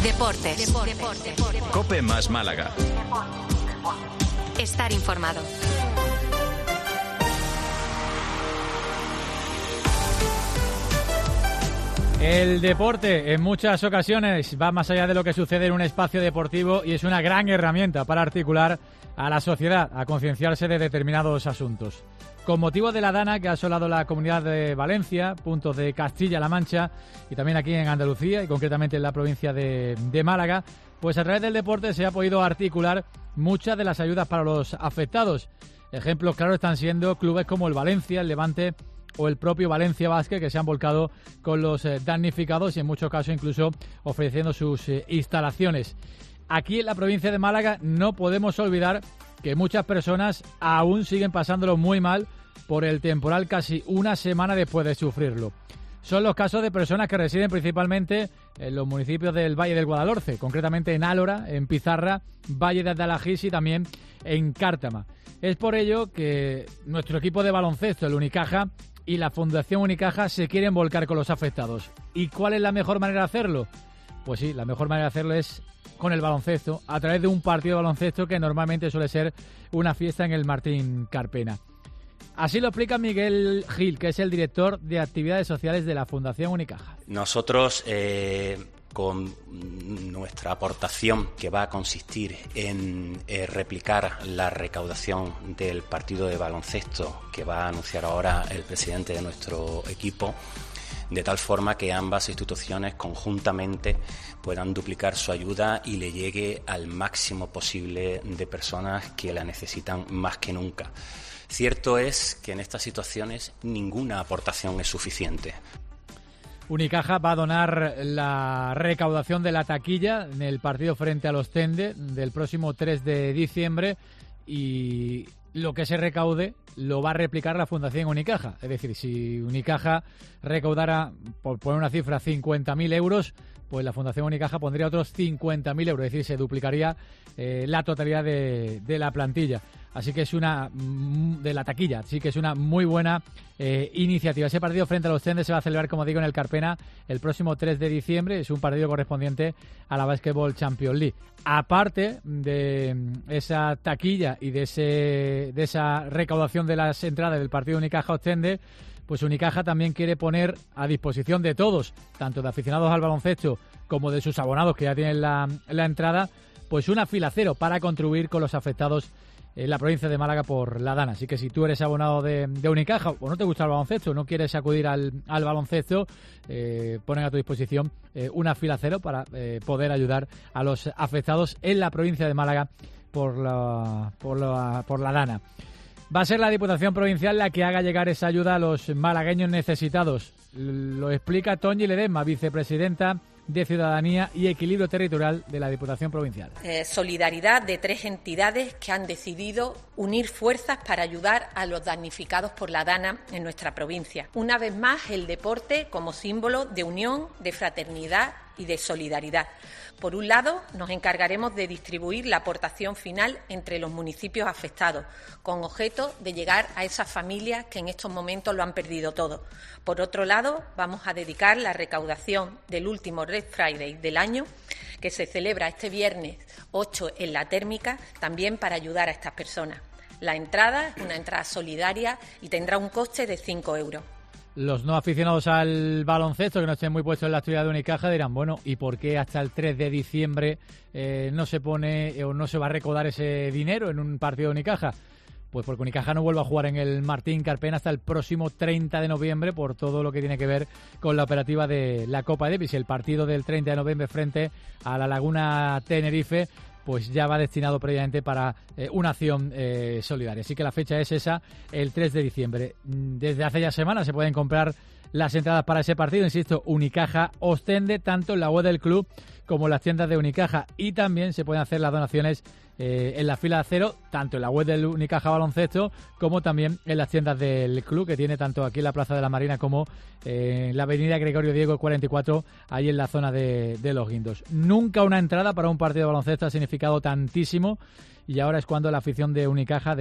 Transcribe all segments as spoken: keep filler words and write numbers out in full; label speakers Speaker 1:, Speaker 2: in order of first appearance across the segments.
Speaker 1: Deportes. Deportes.
Speaker 2: COPE más Málaga.
Speaker 1: Estar informado.
Speaker 3: El deporte en muchas ocasiones va más allá de lo que sucede en un espacio deportivo y es una gran herramienta para articular a la sociedad a concienciarse de determinados asuntos. Con motivo de la Dana que ha asolado la Comunidad de Valencia, puntos de Castilla-La Mancha y también aquí en Andalucía y concretamente en la provincia de, de Málaga, pues a través del deporte se ha podido articular muchas de las ayudas para los afectados. Ejemplos claros están siendo clubes como el Valencia, el Levante o el propio Valencia Basket, que se han volcado con los eh, damnificados y en muchos casos incluso ofreciendo sus eh, instalaciones. Aquí en la provincia de Málaga no podemos olvidar que muchas personas aún siguen pasándolo muy mal por el temporal casi una semana después de sufrirlo. Son los casos de personas que residen principalmente en los municipios del Valle del Guadalhorce, concretamente en Álora, en Pizarra, Valle de Adalagís y también en Cártama. Es por ello que nuestro equipo de baloncesto, el Unicaja, y la Fundación Unicaja se quieren volcar con los afectados. ¿Y cuál es la mejor manera de hacerlo? Pues sí, la mejor manera de hacerlo es con el baloncesto, a través de un partido de baloncesto que normalmente suele ser una fiesta en el Martín Carpena. Así lo explica Miguel Gil, que es el director de actividades sociales de la Fundación Unicaja.
Speaker 4: Nosotros, eh, con nuestra aportación, que va a consistir en eh, replicar la recaudación del partido de baloncesto que va a anunciar ahora el presidente de nuestro equipo, de tal forma que ambas instituciones conjuntamente puedan duplicar su ayuda y le llegue al máximo posible de personas que la necesitan más que nunca. Cierto es que en estas situaciones ninguna aportación es suficiente.
Speaker 3: Unicaja va a donar la recaudación de la taquilla en el partido frente a los Tende del próximo tres de diciembre y lo que se recaude lo va a replicar la Fundación Unicaja. Es decir, si Unicaja recaudara, por poner una cifra, cincuenta mil euros, pues la Fundación Unicaja pondría otros cincuenta mil euros. Es decir, se duplicaría eh, la totalidad de, de la plantilla. Así que es una de la taquilla, así que es una muy buena eh, iniciativa. Ese partido frente a los Tendes se va a celebrar, como digo, en el Carpena el próximo tres de diciembre. Es un partido correspondiente a la Basketball Champions League. Aparte de esa taquilla y de ese de esa recaudación de las entradas del partido Unicaja-Ostende, pues Unicaja también quiere poner a disposición de todos, tanto de aficionados al baloncesto como de sus abonados que ya tienen la, la entrada, pues una fila cero para contribuir con los afectados en la provincia de Málaga por la Dana. Así que si tú eres abonado de, de Unicaja o no te gusta el baloncesto, no quieres acudir al, al baloncesto, eh, ponen a tu disposición eh, una fila cero para eh, poder ayudar a los afectados en la provincia de Málaga por la, por la, por la Dana. Va a ser la Diputación Provincial la que haga llegar esa ayuda a los malagueños necesitados. Lo explica Toñi Ledesma, vicepresidenta de Ciudadanía y Equilibrio Territorial de la Diputación Provincial.
Speaker 5: Eh, solidaridad de tres entidades que han decidido unir fuerzas para ayudar a los damnificados por la Dana en nuestra provincia. Una vez más, el deporte como símbolo de unión, de fraternidad y de solidaridad. Por un lado, nos encargaremos de distribuir la aportación final entre los municipios afectados, con objeto de llegar a esas familias que en estos momentos lo han perdido todo. Por otro lado, vamos a dedicar la recaudación del último Red Friday del año, que se celebra este viernes ocho en La Térmica, también para ayudar a estas personas. La entrada es una entrada solidaria y tendrá un coste de cinco euros.
Speaker 3: Los no aficionados al baloncesto que no estén muy puestos en la actividad de Unicaja dirán, bueno, ¿y por qué hasta el tres de diciembre eh, no se pone eh, o no se va a recaudar ese dinero en un partido de Unicaja? Pues porque Unicaja no vuelve a jugar en el Martín Carpena hasta el próximo treinta de noviembre por todo lo que tiene que ver con la operativa de la Copa Davis. El partido del treinta de noviembre frente a la Laguna Tenerife pues ya va destinado previamente para eh, una acción eh, solidaria. Así que la fecha es esa, el tres de diciembre. Desde hace ya semanas se pueden comprar las entradas para ese partido, insisto, Unicaja Ostende, tanto en la web del club como en las tiendas de Unicaja, y también se pueden hacer las donaciones eh, en la fila cero, tanto en la web del Unicaja Baloncesto como también en las tiendas del club, que tiene tanto aquí en la Plaza de la Marina como eh, en la avenida Gregorio Diego cuarenta y cuatro, ahí en la zona de, de Los Guindos. Nunca una entrada para un partido de baloncesto ha significado tantísimo, y ahora es cuando la afición de Unicaja debe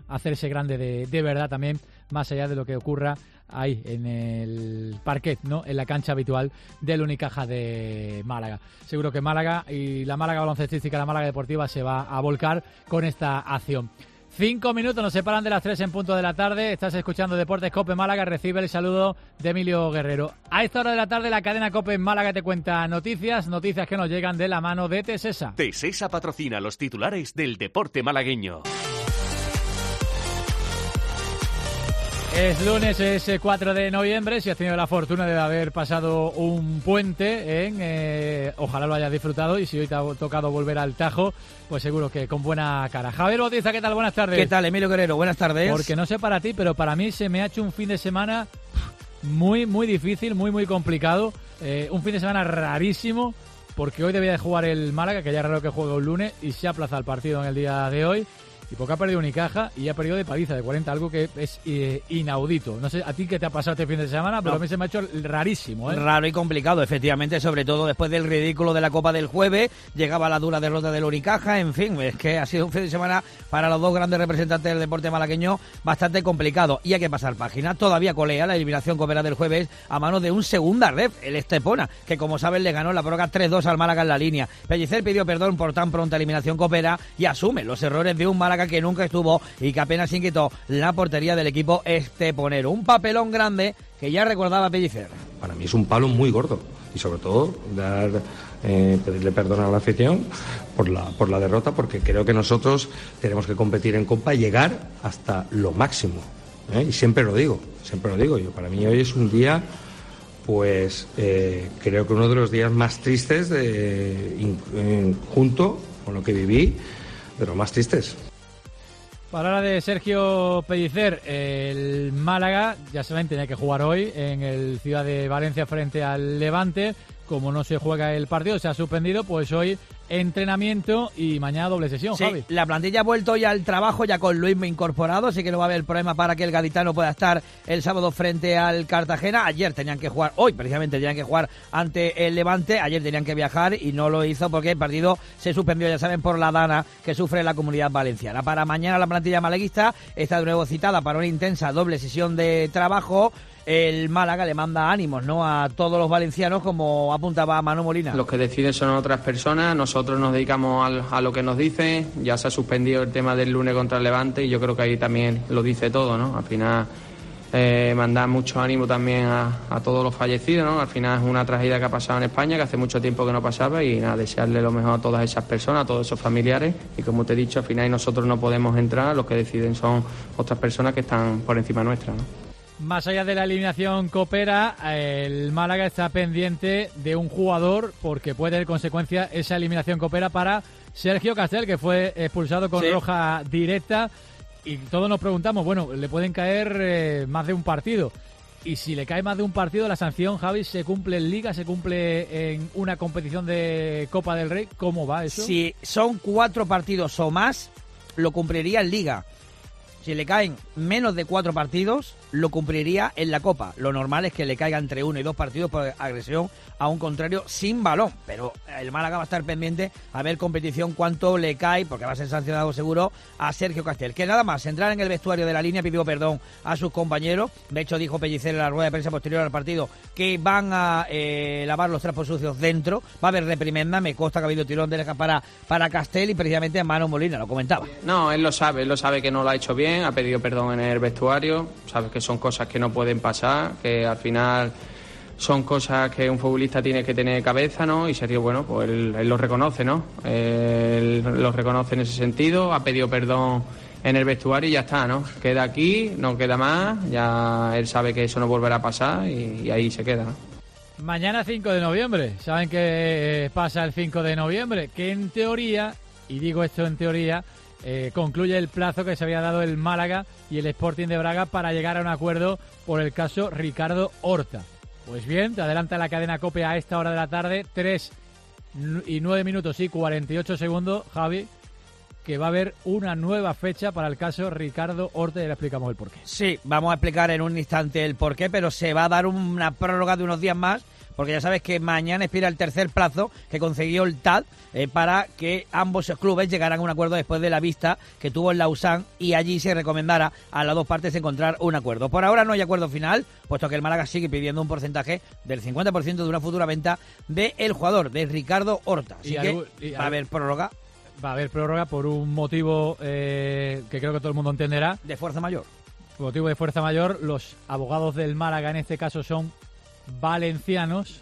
Speaker 3: hacerse grande de, de verdad también, más allá de lo que ocurra ahí en el parquet, ¿no? En la cancha habitual del Unicaja de Málaga. Seguro que Málaga y la Málaga baloncestística, la Málaga deportiva se va a volcar con esta acción. Cinco minutos nos separan de las tres en punto de la tarde. Estás escuchando Deportes COPE Málaga. Recibe el saludo de Emilio Guerrero. A esta hora de la tarde la cadena COPE Málaga te cuenta noticias, noticias que nos llegan de la mano de Tesesa.
Speaker 1: Tesesa patrocina los titulares del deporte malagueño.
Speaker 3: Es lunes, es cuatro de noviembre. Si has tenido la fortuna de haber pasado un puente, en, eh, ojalá lo hayas disfrutado. Y si hoy te ha tocado volver al Tajo, pues seguro que con buena cara. Javier Bautista, ¿qué tal? Buenas tardes.
Speaker 2: ¿Qué tal, Emilio Guerrero? Buenas tardes.
Speaker 3: Porque no sé para ti, pero para mí se me ha hecho un fin de semana muy, muy difícil, muy, muy complicado. Eh, un fin de semana rarísimo, porque hoy debía de jugar el Málaga, que ya es raro que juegue un lunes, y se aplaza el partido en el día de hoy. Y porque ha perdido Unicaja y ha perdido de paliza de cuarenta, algo que es eh, inaudito. No sé a ti qué te ha pasado este fin de semana, pero no. A mí se me ha hecho rarísimo, ¿eh?
Speaker 2: Raro y complicado, efectivamente, sobre todo después del ridículo de la Copa del jueves, llegaba la dura derrota del Unicaja, en fin, es que ha sido un fin de semana para los dos grandes representantes del deporte malagueño bastante complicado. Y hay que pasar página, todavía colea la eliminación copera del jueves a manos de un segunda ref, el Estepona, que como saben le ganó la prórroga tres dos al Málaga en la línea. Pellicer pidió perdón por tan pronta eliminación copera y asume los errores de un Málaga que nunca estuvo y que apenas inquietó la portería del equipo esteponero. Un papelón grande que ya recordaba Pellicer.
Speaker 6: Para mí es un palo muy gordo y sobre todo dar eh, pedirle perdón a la afición por la, por la derrota, porque creo que nosotros tenemos que competir en Copa y llegar hasta lo máximo, ¿eh? Y siempre lo digo, siempre lo digo yo. Para mí hoy es un día, pues eh, creo que uno de los días más tristes de, in, in, junto con lo que viví, de los más tristes.
Speaker 3: Palabra de Sergio Pellicer. El Málaga, ya saben, tenía que jugar hoy en el Ciudad de Valencia frente al Levante. Como no se juega el partido, se ha suspendido, pues hoy entrenamiento y mañana doble sesión,
Speaker 2: sí,
Speaker 3: Javi.
Speaker 2: La plantilla ha vuelto ya al trabajo, ya con Luismi incorporado, así que no va a haber problema para que el gaditano pueda estar el sábado frente al Cartagena. Ayer tenían que jugar, hoy precisamente tenían que jugar ante el Levante, ayer tenían que viajar y no lo hizo porque el partido se suspendió, ya saben, por la dana que sufre la Comunidad Valenciana. Para mañana la plantilla malaguista está de nuevo citada para una intensa doble sesión de trabajo. El Málaga le manda ánimos, ¿no?, a todos los valencianos, como apuntaba Manu Molina.
Speaker 7: Los que deciden son otras personas, nosotros nos dedicamos al, a lo que nos dicen. Ya se ha suspendido el tema del lunes contra el Levante y yo creo que ahí también lo dice todo, ¿no? Al final eh, mandar mucho ánimo también a, a todos los fallecidos, ¿no? Al final es una tragedia que ha pasado en España, que hace mucho tiempo que no pasaba, y nada, desearle lo mejor a todas esas personas, a todos esos familiares, y como te he dicho, al final nosotros no podemos entrar, los que deciden son otras personas que están por encima nuestra, ¿no?
Speaker 3: Más allá de la eliminación copera, el Málaga está pendiente de un jugador porque puede tener consecuencia esa eliminación copera para Sergio Castel, que fue expulsado con sí. roja directa. Y todos nos preguntamos, bueno, le pueden caer eh, más de un partido. Y si le cae más de un partido, la sanción, Javi, ¿se cumple en Liga? ¿Se cumple en una competición de Copa del Rey? ¿Cómo va eso?
Speaker 2: Si son cuatro partidos o más, lo cumpliría en Liga. Si le caen menos de cuatro partidos, lo cumpliría en la Copa. Lo normal es que le caiga entre uno y dos partidos por agresión a un contrario sin balón. Pero el Málaga va a estar pendiente a ver competición cuánto le cae, porque va a ser sancionado seguro, a Sergio Castel. Que nada más, entrar en el vestuario de la línea, pidió perdón a sus compañeros. De hecho, dijo Pellicer en la rueda de prensa posterior al partido que van a eh, lavar los trapos sucios dentro. Va a haber reprimenda, me consta que ha habido tirón de oreja para, para Castel, y precisamente Manu Molina lo comentaba.
Speaker 7: No, él lo sabe, él lo sabe que no lo ha hecho bien. Ha pedido perdón en el vestuario, sabes que son cosas que no pueden pasar, que al final son cosas que un futbolista tiene que tener cabeza, ¿no? Y Sergio, bueno, pues él, él lo reconoce, ¿no? Él lo reconoce en ese sentido, ha pedido perdón en el vestuario y ya está, ¿no? Queda aquí, no queda más, ya él sabe que eso no volverá a pasar y, y ahí se queda, ¿no?
Speaker 3: Mañana cinco de noviembre, ¿saben qué pasa el cinco de noviembre? Que en teoría, y digo esto en teoría, Eh, concluye el plazo que se había dado el Málaga y el Sporting de Braga para llegar a un acuerdo por el caso Ricardo Horta. Pues bien, te adelanta la cadena COPE a esta hora de la tarde, tres y nueve minutos y cuarenta y ocho segundos, Javi, que va a haber una nueva fecha para el caso Ricardo Horta, y ahora explicamos el porqué.
Speaker 2: Sí, vamos a explicar en un instante el porqué, pero se va a dar una prórroga de unos días más, porque ya sabes que mañana expira el tercer plazo que consiguió el T A D eh, para que ambos clubes llegaran a un acuerdo después de la vista que tuvo en Lausanne y allí se recomendara a las dos partes encontrar un acuerdo. Por ahora no hay acuerdo final, puesto que el Málaga sigue pidiendo un porcentaje del cincuenta por ciento de una futura venta del jugador, de Ricardo Horta. Así
Speaker 3: y
Speaker 2: que
Speaker 3: algo, y
Speaker 2: va a haber prórroga.
Speaker 3: Va a haber prórroga por un motivo eh, que creo que todo el mundo entenderá.
Speaker 2: De fuerza mayor.
Speaker 3: Motivo de fuerza mayor. Los abogados del Málaga en este caso son valencianos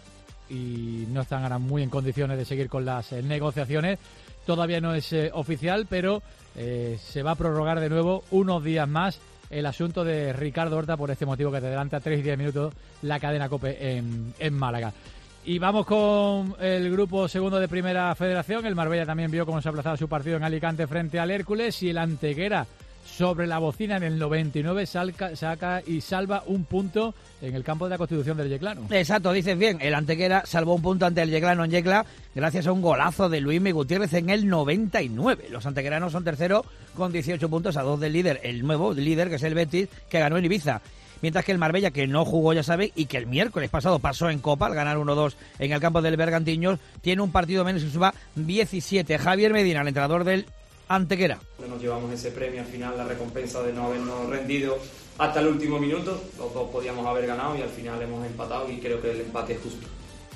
Speaker 3: y no están ahora muy en condiciones de seguir con las eh, negociaciones. Todavía no es eh, oficial, pero eh, se va a prorrogar de nuevo unos días más el asunto de Ricardo Horta por este motivo que te adelanta tres y diez minutos la cadena COPE en, en Málaga. Y vamos con el grupo segundo de Primera Federación. El Marbella también vio cómo se aplazaba su partido en Alicante frente al Hércules y el Antequera sobre la bocina en el noventa y nueve salca, saca y salva un punto en el campo de la Constitución del Yeclano.
Speaker 2: Exacto, dices bien, el Antequera salvó un punto ante el Yeclano en Yecla gracias a un golazo de Luis Miguel Gutiérrez en el noventa y nueve. Los antequeranos son terceros con dieciocho puntos a dos del líder, el nuevo líder que es el Betis, que ganó en Ibiza. Mientras que el Marbella, que no jugó, ya sabéis, y que el miércoles pasado pasó en Copa al ganar uno dos en el campo del Bergantiños, tiene un partido menos y suba diecisiete. Javier Medina, el entrenador del Antequera.
Speaker 8: Nos llevamos ese premio al final, la recompensa de no habernos rendido hasta el último minuto. Los dos podíamos haber ganado y al final hemos empatado y creo que el empate es justo.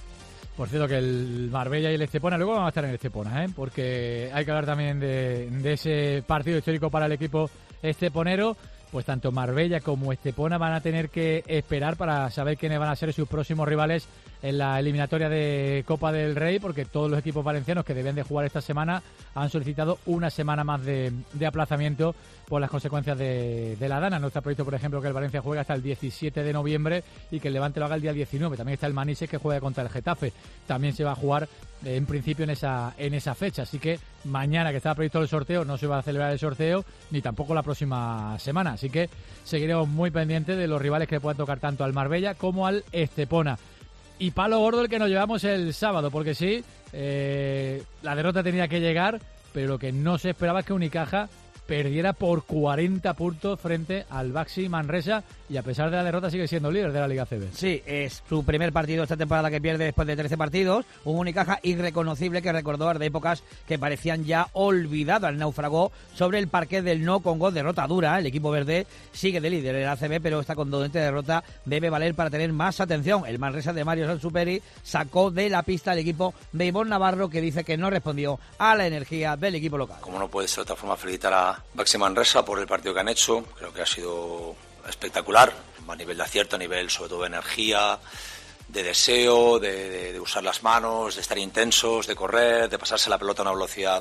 Speaker 3: Por cierto, que el Marbella y el Estepona, luego vamos a estar en el Estepona, ¿eh? Porque hay que hablar también de, de ese partido histórico para el equipo esteponero. Pues tanto Marbella como Estepona van a tener que esperar para saber quiénes van a ser sus próximos rivales en la eliminatoria de Copa del Rey, porque todos los equipos valencianos que deben de jugar esta semana han solicitado una semana más de, de aplazamiento por las consecuencias de, de la Dana. No está previsto, por ejemplo, que el Valencia juegue hasta el diecisiete de noviembre y que el Levante lo haga el día diecinueve. También está el Manises, que juega contra el Getafe. También se va a jugar eh, en principio en esa, en esa fecha. Así que mañana, que estaba previsto el sorteo, no se va a celebrar el sorteo, ni tampoco la próxima semana. Así que seguiremos muy pendientes de los rivales que puedan tocar tanto al Marbella como al Estepona. Y palo gordo el que nos llevamos el sábado, porque sí, eh, la derrota tenía que llegar, pero lo que no se esperaba es que Unicaja perdiera por cuarenta puntos frente al Baxi Manresa y a pesar de la derrota sigue siendo líder de la Liga C B.
Speaker 2: Sí, es su primer partido esta temporada que pierde después de trece partidos, un Unicaja irreconocible que recordó de épocas que parecían ya olvidadas. Naufragó sobre el parquet del No Congo, derrota dura. El equipo verde sigue de líder en la A C B, pero esta contundente derrota debe valer para tener más atención. El Manresa de Mario Sansuperi sacó de la pista al equipo de Ivonne Navarro, que dice que no respondió a la energía del equipo local.
Speaker 9: Como no puede ser de otra forma, felicitar a Baxi Manresa por el partido que han hecho. Creo que ha sido espectacular, a nivel de acierto, a nivel sobre todo de energía, de deseo, de, de, de usar las manos, de estar intensos, de correr, de pasarse la pelota a una velocidad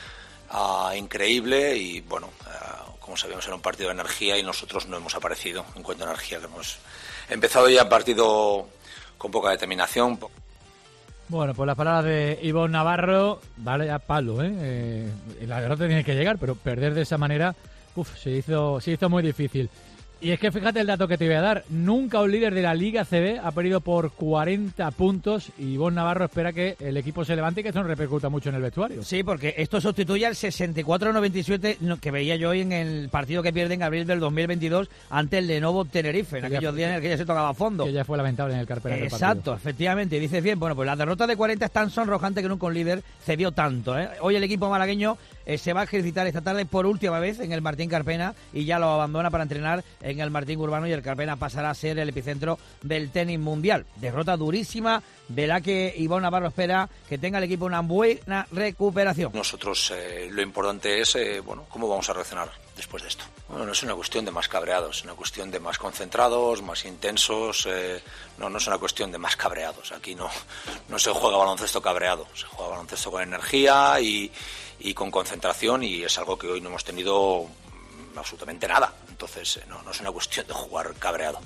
Speaker 9: uh, increíble y bueno, uh, como sabíamos era un partido de energía y nosotros no hemos aparecido en cuanto a energía, que hemos empezado ya el partido con poca determinación.
Speaker 3: Bueno, pues las palabras de Ivonne Navarro, vale ya palo, ¿eh? eh la derrota tiene que llegar, pero perder de esa manera, uf, se hizo, se hizo muy difícil. Y es que fíjate el dato que te voy a dar, nunca un líder de la Liga C B ha perdido por cuarenta puntos y Ivonne Navarro espera que el equipo se levante y que esto no repercuta mucho en el vestuario.
Speaker 2: Sí, porque esto sustituye al sesenta y cuatro noventa y siete que veía yo hoy en el partido que pierde en abril del dos mil veintidós ante el Lenovo Tenerife, en
Speaker 3: que
Speaker 2: aquellos
Speaker 3: ya,
Speaker 2: días en el que ya se tocaba a fondo.
Speaker 3: Que ya fue lamentable en el Carpena.
Speaker 2: Exacto, efectivamente, y dices bien, bueno, pues la derrota de cuarenta es tan sonrojante que nunca un líder cedió tanto, ¿eh? Hoy el equipo malagueño eh, se va a ejercitar esta tarde por última vez en el Martín Carpena y ya lo abandona para entrenar en el Martín Urbano y el Carpena pasará a ser el epicentro del tenis mundial. Derrota durísima de la que Ivonne Navarro espera que tenga el equipo una buena recuperación.
Speaker 9: Nosotros eh, lo importante es, eh, bueno, cómo vamos a reaccionar después de esto. Bueno, no es una cuestión de más cabreados, es una cuestión de más concentrados, más intensos, eh, no, no es una cuestión de más cabreados. Aquí no, no se juega baloncesto cabreado, se juega baloncesto con energía y, y con concentración y es algo que hoy no hemos tenido absolutamente nada. Entonces, no, no es una cuestión de jugar cabreado.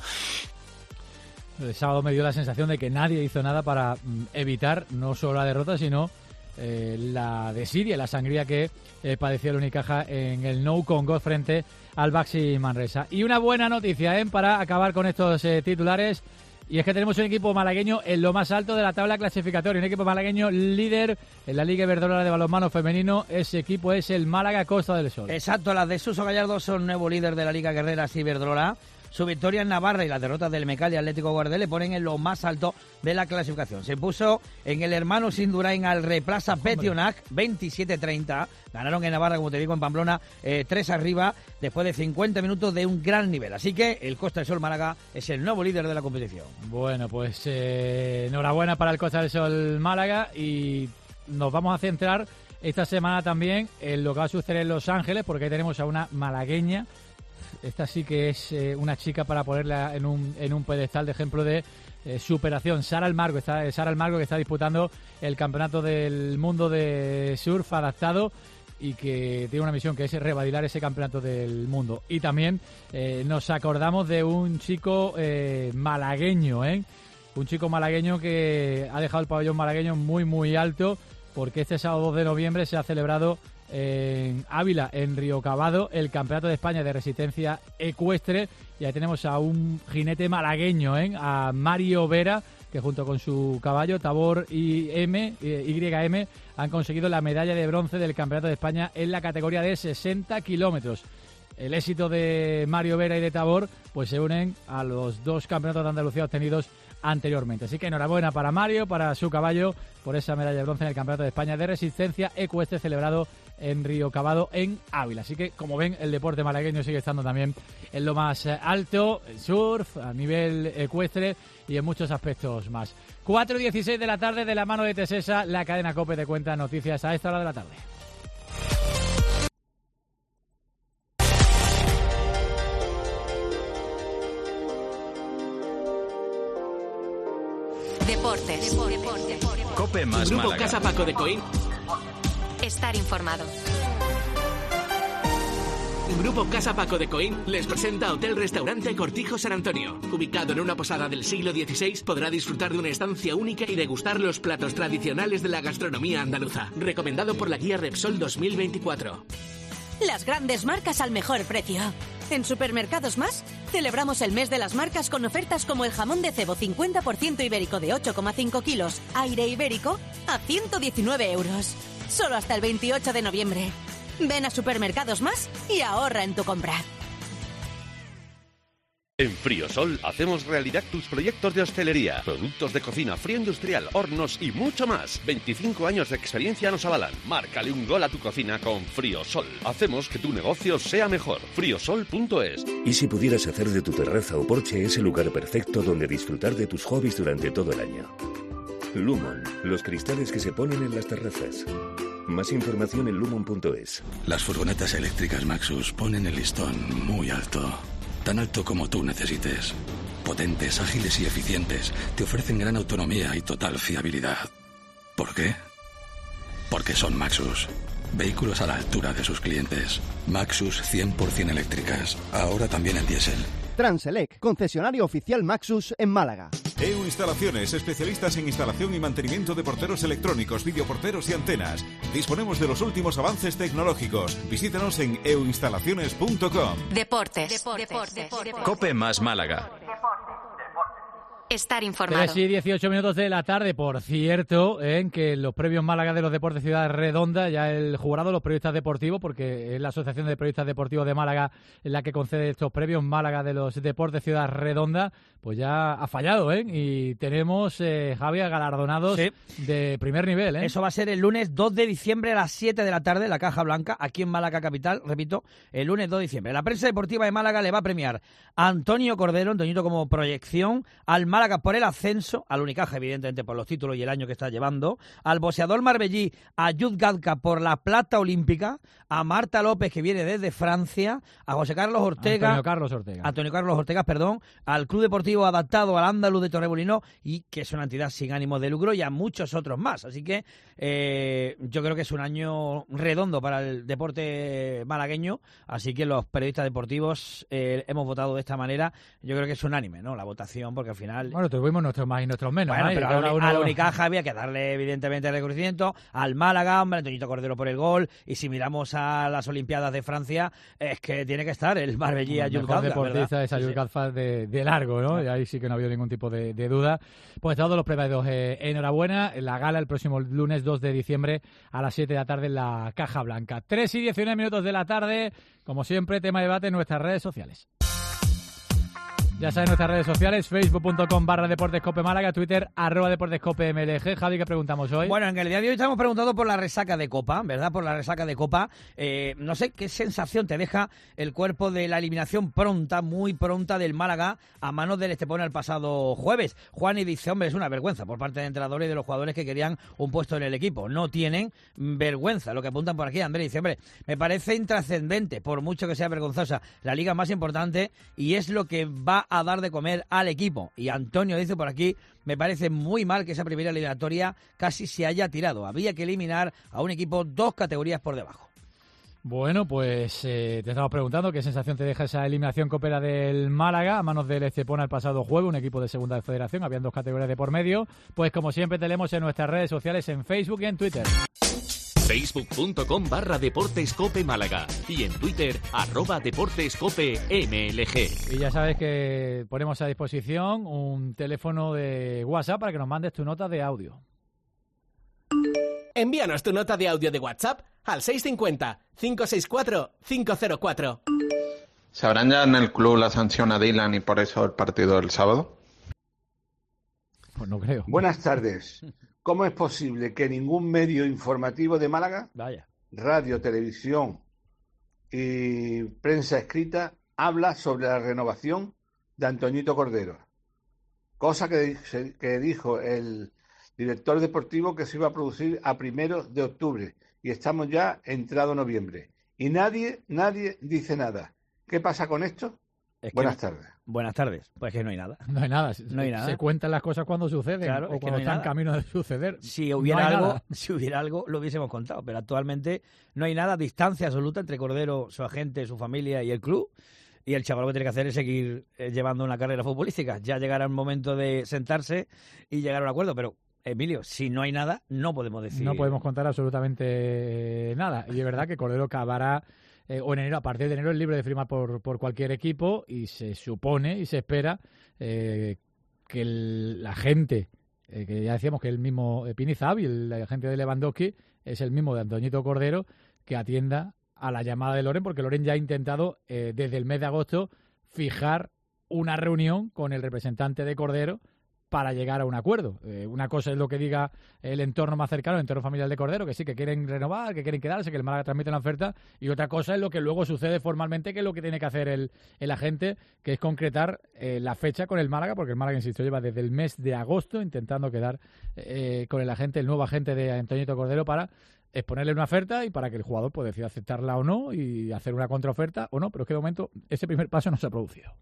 Speaker 3: El sábado me dio la sensación de que nadie hizo nada para mm, evitar no solo la derrota, sino eh, la desidia, la sangría que eh, padecía el Unicaja en el No Congo frente al Baxi Manresa. Y una buena noticia, ¿eh? Para acabar con estos eh, titulares. Y es que tenemos un equipo malagueño en lo más alto de la tabla clasificatoria. Un equipo malagueño líder en la Liga Iberdrola de balonmano femenino. Ese equipo es el Málaga Costa del Sol.
Speaker 2: Exacto, las de Suso Gallardo son nuevo líder de la Liga Guerreras Iberdrola. Su victoria en Navarra y las derrotas del Mecal y Atlético Guardés le ponen en lo más alto de la clasificación. Se puso en el hermano Sindurain al Replaza Petionac veintisiete treinta. Ganaron en Navarra, como te digo, en Pamplona, eh, tres arriba, después de cincuenta minutos de un gran nivel. Así que el Costa del Sol Málaga es el nuevo líder de la competición.
Speaker 3: Bueno, pues eh, enhorabuena para el Costa del Sol Málaga y nos vamos a centrar esta semana también en lo que va a suceder en Los Ángeles, porque ahí tenemos a una malagueña. Esta sí que es eh, una chica para ponerla en un, en un pedestal de ejemplo de eh, superación. Sara Almargo, está, Sara Almargo que está disputando el Campeonato del Mundo de Surf adaptado y que tiene una misión que es revalidar ese Campeonato del Mundo. Y también eh, nos acordamos de un chico eh, malagueño, ¿eh? Un chico malagueño que ha dejado el pabellón malagueño muy, muy alto, porque este sábado dos de noviembre se ha celebrado en Ávila, en Río Cavado, el Campeonato de España de Resistencia Ecuestre. Y ahí tenemos a un jinete malagueño, ¿eh? A Mario Vera, que junto con su caballo Tabor y M, Y M han conseguido la medalla de bronce del Campeonato de España en la categoría de sesenta kilómetros. El éxito de Mario Vera y de Tabor pues se unen a los dos campeonatos de Andalucía obtenidos anteriormente. Así que enhorabuena para Mario, para su caballo, por esa medalla de bronce en el Campeonato de España de Resistencia Ecuestre celebrado en Río Cavado, en Ávila. Así que, como ven, el deporte malagueño sigue estando también en lo más alto, el surf, a nivel ecuestre y en muchos aspectos más. cuatro y dieciséis de la tarde, de la mano de Tesesa, la cadena COPE te cuenta noticias a esta hora de la tarde.
Speaker 10: Deportes. Deportes.
Speaker 1: COPE más
Speaker 10: Grupo
Speaker 1: Málaga.
Speaker 10: Casa Paco de Coín. Estar informado. Grupo Casa Paco de Coín les presenta Hotel Restaurante Cortijo San Antonio. Ubicado en una posada del siglo dieciséis, podrá disfrutar de una estancia única y degustar los platos tradicionales de la gastronomía andaluza. Recomendado por la guía Repsol dos mil veinticuatro.
Speaker 11: Las grandes marcas al mejor precio. En Supermercados Más celebramos el mes de las marcas con ofertas como el jamón de cebo cincuenta por ciento ibérico de ocho coma cinco kilos, aire ibérico, a ciento diecinueve euros. Solo hasta el veintiocho de noviembre. Ven a Supermercados Más y ahorra en tu compra.
Speaker 12: En Friosol hacemos realidad tus proyectos de hostelería, productos de cocina, frío industrial, hornos y mucho más. veinticinco años de experiencia nos avalan. Márcale un gol a tu cocina con Friosol. Hacemos que tu negocio sea mejor. friosol punto es.
Speaker 13: ¿Y si pudieras hacer de tu terraza o porche ese lugar perfecto donde disfrutar de tus hobbies durante todo el año? Lumon, los cristales que se ponen en las terrazas. Más información en lumon punto es.
Speaker 14: Las furgonetas eléctricas Maxus ponen el listón muy alto. Tan alto como tú necesites. Potentes, ágiles y eficientes. Te ofrecen gran autonomía y total fiabilidad. ¿Por qué? Porque son Maxus. Vehículos a la altura de sus clientes. Maxus cien por ciento eléctricas. Ahora también en diésel.
Speaker 15: Transelec, concesionario oficial Maxus en Málaga.
Speaker 16: E U Instalaciones, especialistas en instalación y mantenimiento de porteros electrónicos, videoporteros y antenas. Disponemos de los últimos avances tecnológicos. Visítanos en e u instalaciones punto com.
Speaker 10: Deportes. Deportes. Deportes. Deportes.
Speaker 1: COPE más Málaga.
Speaker 10: Estar informado.
Speaker 3: tres y dieciocho minutos de la tarde, por cierto, en que los premios Málaga de los Deportes Ciudad Redonda, ya el jurado, los periodistas deportivos, porque es la Asociación de Periodistas Deportivos de Málaga la que concede estos premios Málaga de los Deportes Ciudad Redonda, pues ya ha fallado, ¿eh? Y tenemos, eh, Javier, galardonados sí. de primer nivel, ¿eh?
Speaker 2: Eso va a ser el lunes dos de diciembre a las siete de la tarde en la Caja Blanca, aquí en Málaga Capital, repito, el lunes dos de diciembre. La prensa deportiva de Málaga le va a premiar a Antonio Cordero, Antoñito como proyección, al Málaga por el ascenso, al Unicaja evidentemente por los títulos y el año que está llevando, al boxeador marbellí, a Yud Gadka por la plata olímpica, a Marta López que viene desde Francia, a José Carlos Ortega,
Speaker 3: Antonio Carlos Ortega,
Speaker 2: Antonio Carlos Ortega, perdón, al Club Deportivo adaptado al Andaluz de Torremolinos y que es una entidad sin ánimo de lucro y a muchos otros más. Así que eh, yo creo que es un año redondo para el deporte malagueño, así que los periodistas deportivos eh, hemos votado de esta manera. Yo creo que es unánime, ¿no? La votación, porque al final...
Speaker 3: Bueno, tuvimos nuestros más y nuestros menos.
Speaker 2: Bueno,
Speaker 3: ¿eh?
Speaker 2: pero
Speaker 3: Cada
Speaker 2: al,
Speaker 3: uno...
Speaker 2: al Unicaja había que darle evidentemente el reconocimiento, al Málaga, hombre, Antoñito Cordero por el gol, y si miramos a las Olimpiadas de Francia, es que tiene que estar el marbellí Ayul Gadka,
Speaker 3: deportista es Ayul Gadka sí, sí. de, de largo, ¿no? Sí. Y ahí sí que no ha habido ningún tipo de, de duda. Pues todos los premiados, eh, enhorabuena. La gala el próximo lunes dos de diciembre a las siete de la tarde en la Caja Blanca. tres y diecinueve minutos de la tarde, como siempre, tema de debate en nuestras redes sociales. Ya saben nuestras redes sociales, facebook punto com barra deportescope Málaga, Twitter, arroba deportescope M L G. Javi, ¿qué preguntamos hoy?
Speaker 2: Bueno, en el día de hoy estamos preguntando por la resaca de Copa, ¿verdad? Por la resaca de Copa. Eh, no sé qué sensación te deja el cuerpo de la eliminación pronta, muy pronta del Málaga a manos del Estepona el pasado jueves. Juani dice, hombre, es una vergüenza por parte de entrenadores y de los jugadores que querían un puesto en el equipo. No tienen vergüenza. Lo que apuntan por aquí, Andrés dice, hombre, me parece intrascendente, por mucho que sea vergonzosa, la liga más importante y es lo que va a dar de comer al equipo. Y Antonio dice por aquí, me parece muy mal que esa primera eliminatoria casi se haya tirado. Había que eliminar a un equipo dos categorías por debajo.
Speaker 3: Bueno, pues eh, te estamos preguntando qué sensación te deja esa eliminación copera del Málaga a manos del Estepona el pasado jueves, un equipo de segunda federación, habían dos categorías de por medio. Pues como siempre te leemos en nuestras redes sociales, en Facebook y en Twitter.
Speaker 1: facebook punto com barra deportescope Málaga y en Twitter arroba deportescope M L G.
Speaker 3: Y ya sabes que ponemos a disposición un teléfono de WhatsApp para que nos mandes tu nota de audio.
Speaker 10: Envíanos tu nota de audio de WhatsApp al seis cinco cero, cinco seis cuatro, cinco cero cuatro.
Speaker 17: ¿Sabrán ya en el club la sanción a Dylan y por eso el partido del sábado?
Speaker 3: Pues no creo.
Speaker 18: Buenas tardes. ¿Cómo es posible que ningún medio informativo de Málaga,
Speaker 2: Vaya.
Speaker 18: radio, televisión y prensa escrita, habla sobre la renovación de Antoñito Cordero? Cosa que, que dijo el director deportivo que se iba a producir a primeros de octubre y estamos ya entrado noviembre. Y nadie, nadie dice nada. ¿Qué pasa con esto?
Speaker 2: Es que
Speaker 18: Buenas
Speaker 2: no,
Speaker 18: tardes.
Speaker 2: Buenas tardes. Pues que no hay nada.
Speaker 3: No hay nada.
Speaker 2: No hay nada.
Speaker 3: Se cuentan las cosas cuando suceden,
Speaker 2: Claro,
Speaker 3: o
Speaker 2: es que
Speaker 3: cuando
Speaker 2: no hay
Speaker 3: están en
Speaker 2: nada.
Speaker 3: camino de suceder.
Speaker 2: Si hubiera
Speaker 3: No hay
Speaker 2: algo,
Speaker 3: nada.
Speaker 2: si hubiera algo, lo hubiésemos contado. Pero actualmente no hay nada, distancia absoluta entre Cordero, su agente, su familia y el club. Y el chaval lo que tiene que hacer es seguir eh, llevando una carrera futbolística. Ya llegará el momento de sentarse y llegar a un acuerdo. Pero, Emilio, si no hay nada, no podemos decir.
Speaker 3: No podemos contar absolutamente nada. Y es verdad que Cordero acabará, eh, o en enero, a partir de enero, es libre de firmar por, por cualquier equipo y se supone y se espera eh, que el, la gente, eh, que ya decíamos que el mismo eh, Pini Zabi, el agente de Lewandowski, es el mismo de Antoñito Cordero, que atienda a la llamada de Loren, porque Loren ya ha intentado eh, desde el mes de agosto fijar una reunión con el representante de Cordero para llegar a un acuerdo. Eh, una cosa es lo que diga el entorno más cercano, el entorno familiar de Cordero, que sí, que quieren renovar, que quieren quedarse, que el Málaga transmite la oferta, y otra cosa es lo que luego sucede formalmente, que es lo que tiene que hacer el, el agente, que es concretar eh, la fecha con el Málaga, porque el Málaga, insisto, lleva desde el mes de agosto intentando quedar eh, con el agente, el nuevo agente de Antoñito Cordero, para exponerle una oferta y para que el jugador pues, decida aceptarla o no y hacer una contraoferta o no, pero es que de momento ese primer paso no se ha producido.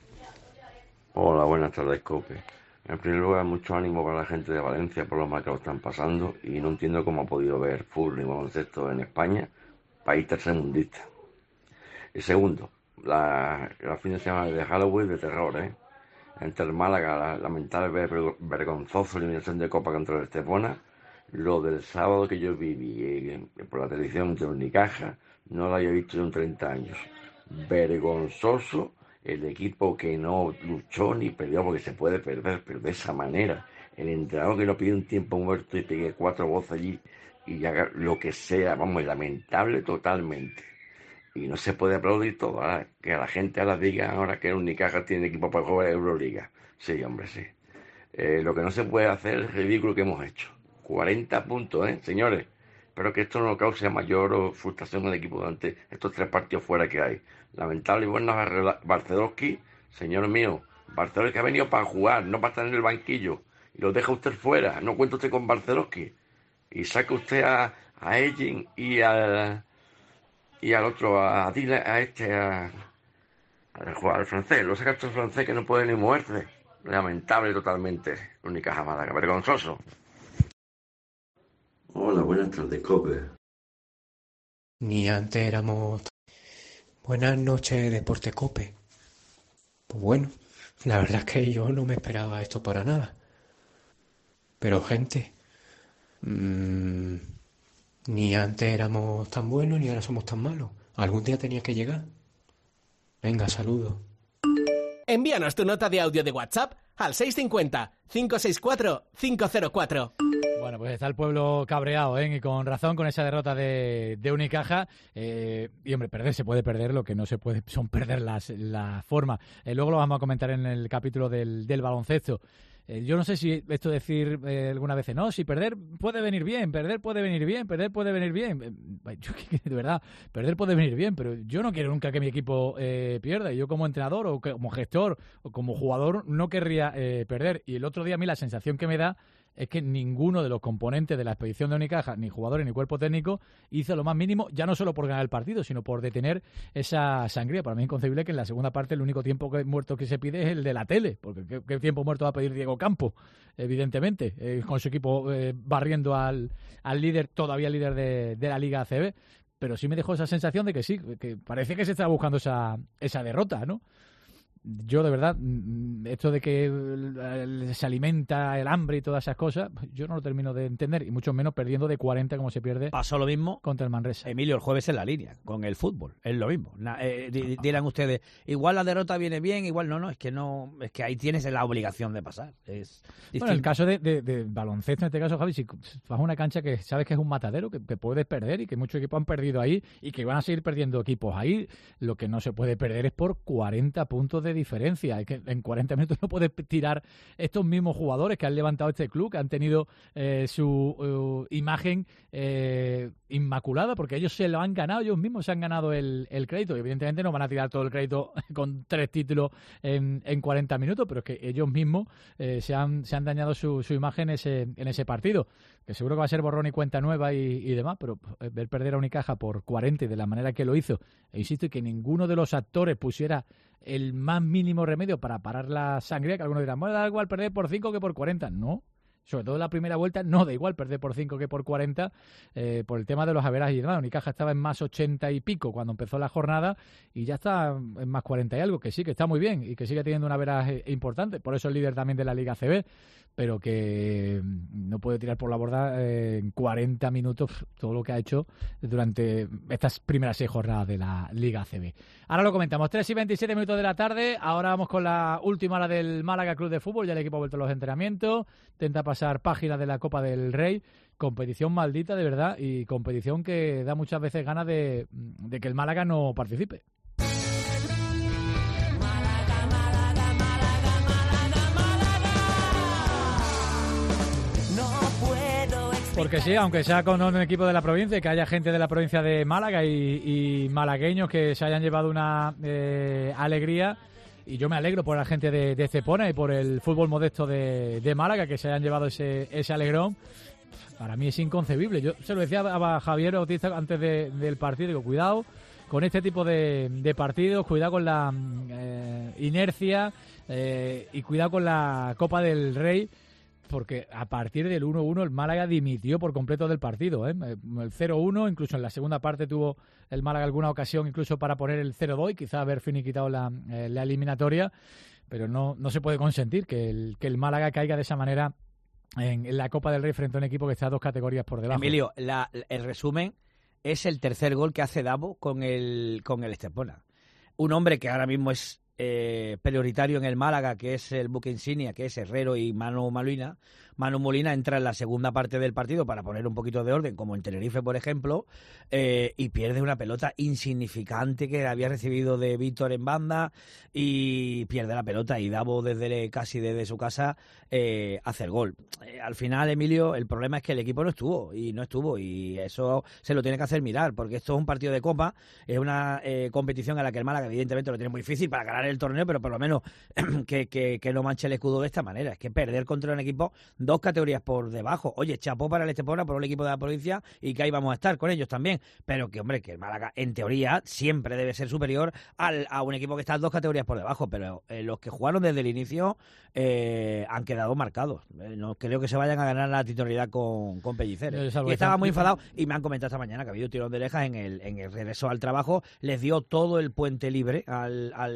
Speaker 19: Hola, buenas tardes, Cope. En primer lugar, mucho ánimo para la gente de Valencia por lo mal que lo están pasando y no entiendo cómo ha podido ver fútbol y baloncesto en España, país tercermundista. Y segundo, la, la fin de semana de Halloween de terror, ¿eh? Entre el Málaga, la lamentable ver, vergonzosa eliminación de Copa contra el Estepona, lo del sábado que yo viví eh, por la televisión de Unicaja, no lo había visto en treinta años. Vergonzoso. El equipo que no luchó ni perdió, porque se puede perder, pero de esa manera. El entrenador que no pide un tiempo muerto y pegue cuatro voces allí y haga lo que sea, vamos, lamentable totalmente. Y no se puede aplaudir todo. Ahora, que a la gente ahora diga ahora que el Unicaja tiene equipo para jugar Euroliga. Sí, hombre, sí. Eh, lo que no se puede hacer es el ridículo que hemos hecho. cuarenta puntos, ¿eh, señores? Espero que esto no cause mayor frustración en el equipo durante estos tres partidos fuera que hay. Lamentable y bueno a Barcelowski, señor mío. Barcelowski que ha venido para jugar, no para estar en el banquillo. Y lo deja usted fuera. No cuenta usted con Barcelowski. Y saca usted a, a Ellin y a y al otro, a Dylan, a este, a, al jugador francés. Lo saca usted al francés que no puede ni moverse. Lamentable totalmente. Única Málaga, vergonzoso.
Speaker 20: Hola, buenas tardes, Cope.
Speaker 21: Ni antes éramos... Buenas noches, Deporte Cope. Pues bueno, la verdad es que yo no me esperaba esto para nada. Pero gente, mmm, ni antes éramos tan buenos ni ahora somos tan malos. Algún día tenía que llegar. Venga, saludos.
Speaker 10: Envíanos tu nota de audio de WhatsApp al seis cinco cero, cinco seis cuatro, cinco cero cuatro.
Speaker 3: Bueno, pues está el pueblo cabreado, ¿eh? Y con razón con esa derrota de, de Unicaja. Eh, y, hombre, perder se puede perder, lo que no se puede son perder las, la forma. Eh, luego lo vamos a comentar en el capítulo del, del baloncesto. Eh, yo no sé si esto decir eh, algunas veces, no, si perder puede venir bien, perder puede venir bien, perder puede venir bien. Eh, yo, de verdad, perder puede venir bien, pero yo no quiero nunca que mi equipo eh, pierda. Yo como entrenador o como gestor o como jugador no querría eh, perder. Y el otro día a mí la sensación que me da es que ninguno de los componentes de la expedición de Unicaja, ni jugadores ni cuerpo técnico, hizo lo más mínimo, ya no solo por ganar el partido, sino por detener esa sangría. Para mí es inconcebible que en la segunda parte el único tiempo que, muerto que se pide es el de la tele, porque ¿qué, qué tiempo muerto va a pedir Diego Campo? Evidentemente, eh, con su equipo eh, barriendo al, al líder, todavía líder de, de la Liga A C B, pero sí me dejó esa sensación de que sí, que parece que se está buscando esa, esa derrota, ¿no? Yo, de verdad, esto de que se alimenta el hambre y todas esas cosas, yo no lo termino de entender, y mucho menos perdiendo de cuarenta como se pierde.
Speaker 2: Pasó lo mismo
Speaker 3: contra el Manresa.
Speaker 2: Emilio, el jueves en la línea, con el fútbol, es lo mismo. Eh, dirán ustedes, igual la derrota viene bien, igual no, no, es que no, es que ahí tienes la obligación de pasar. Es
Speaker 3: bueno, en el caso de, de, de baloncesto, en este caso, Javi, si vas a una cancha que sabes que es un matadero, que, que puedes perder y que muchos equipos han perdido ahí y que van a seguir perdiendo equipos ahí, lo que no se puede perder es por cuarenta puntos de diferencia. Es que en cuarenta minutos no puedes tirar estos mismos jugadores que han levantado este club, que han tenido eh, su uh, imagen eh, inmaculada, porque ellos se lo han ganado, ellos mismos se han ganado el, el crédito. Y evidentemente no van a tirar todo el crédito con tres títulos en, en cuarenta minutos, pero es que ellos mismos eh, se, han, se han dañado su, su imagen en ese, en ese partido, que seguro que va a ser borrón y cuenta nueva y, y demás, pero ver perder a Unicaja por cuarenta y de la manera que lo hizo, e insisto, y que ninguno de los actores pusiera el más mínimo remedio para parar la sangría, que algunos dirán, bueno, da igual perder por cinco que por cuarenta. No, sobre todo en la primera vuelta, no da igual perder por cinco que por cuarenta, eh, por el tema de los averajes y demás. Unicaja estaba en más ochenta y pico cuando empezó la jornada y ya está en más cuarenta y algo, que sí, que está muy bien y que sigue teniendo un averaje importante, por eso es líder también de la Liga A C B, pero que no puede tirar por la borda eh, en cuarenta minutos todo lo que ha hecho durante estas primeras seis jornadas de la Liga A C B. Ahora lo comentamos, tres y veintisiete minutos de la tarde, ahora vamos con la última hora del Málaga Club de Fútbol, ya el equipo ha vuelto a los entrenamientos, intenta pasar página de la Copa del Rey, competición maldita de verdad y competición que da muchas veces ganas de, de que el Málaga no participe. Porque sí, aunque sea con un equipo de la provincia, que haya gente de la provincia de Málaga y, y malagueños que se hayan llevado una eh, alegría, y yo me alegro por la gente de, de Estepona y por el fútbol modesto de, de Málaga, que se hayan llevado ese, ese alegrón. Para mí es inconcebible. Yo se lo decía a Javier Bautista antes de, del partido, digo, cuidado con este tipo de, de partidos, cuidado con la eh, inercia eh, y cuidado con la Copa del Rey, porque a partir del uno uno el Málaga dimitió por completo del partido, ¿eh? El cero uno, incluso en la segunda parte tuvo el Málaga alguna ocasión incluso para poner el cero dos y quizá haber finiquitado la, eh, la eliminatoria, pero no, no se puede consentir que el, que el Málaga caiga de esa manera en, en la Copa del Rey frente a un equipo que está a dos categorías por debajo.
Speaker 2: Emilio, la, el resumen es el tercer gol que hace Davo con el, con el Estepona. Un hombre que ahora mismo es Eh, prioritario en el Málaga, que es el buque insignia, que es Herrero y Manu Molina. Manu Molina entra en la segunda parte del partido para poner un poquito de orden, como en Tenerife, por ejemplo, eh, y pierde una pelota insignificante que había recibido de Víctor en banda y pierde la pelota y Davo desde casi desde su casa eh, hace el gol. Eh, al final, Emilio, el problema es que el equipo no estuvo y no estuvo y eso se lo tiene que hacer mirar, porque esto es un partido de Copa, es una eh, competición a la que el Málaga evidentemente lo tiene muy difícil para ganar el torneo, pero por lo menos que, que, que no manche el escudo de esta manera. Es que perder contra un equipo dos categorías por debajo. Oye, chapó para el Estepona, por el equipo de la provincia, y que ahí vamos a estar con ellos también. Pero que, hombre, que el Málaga, en teoría, siempre debe ser superior al, a un equipo que está dos categorías por debajo. Pero eh, los que jugaron desde el inicio eh, han quedado marcados. Eh, no creo que se vayan a ganar la titularidad con, con Pellicer. Y estaba muy enfadado, y me han comentado esta mañana que ha habido tirón de orejas en el, en el regreso al trabajo. Les dio todo el puente libre al, al,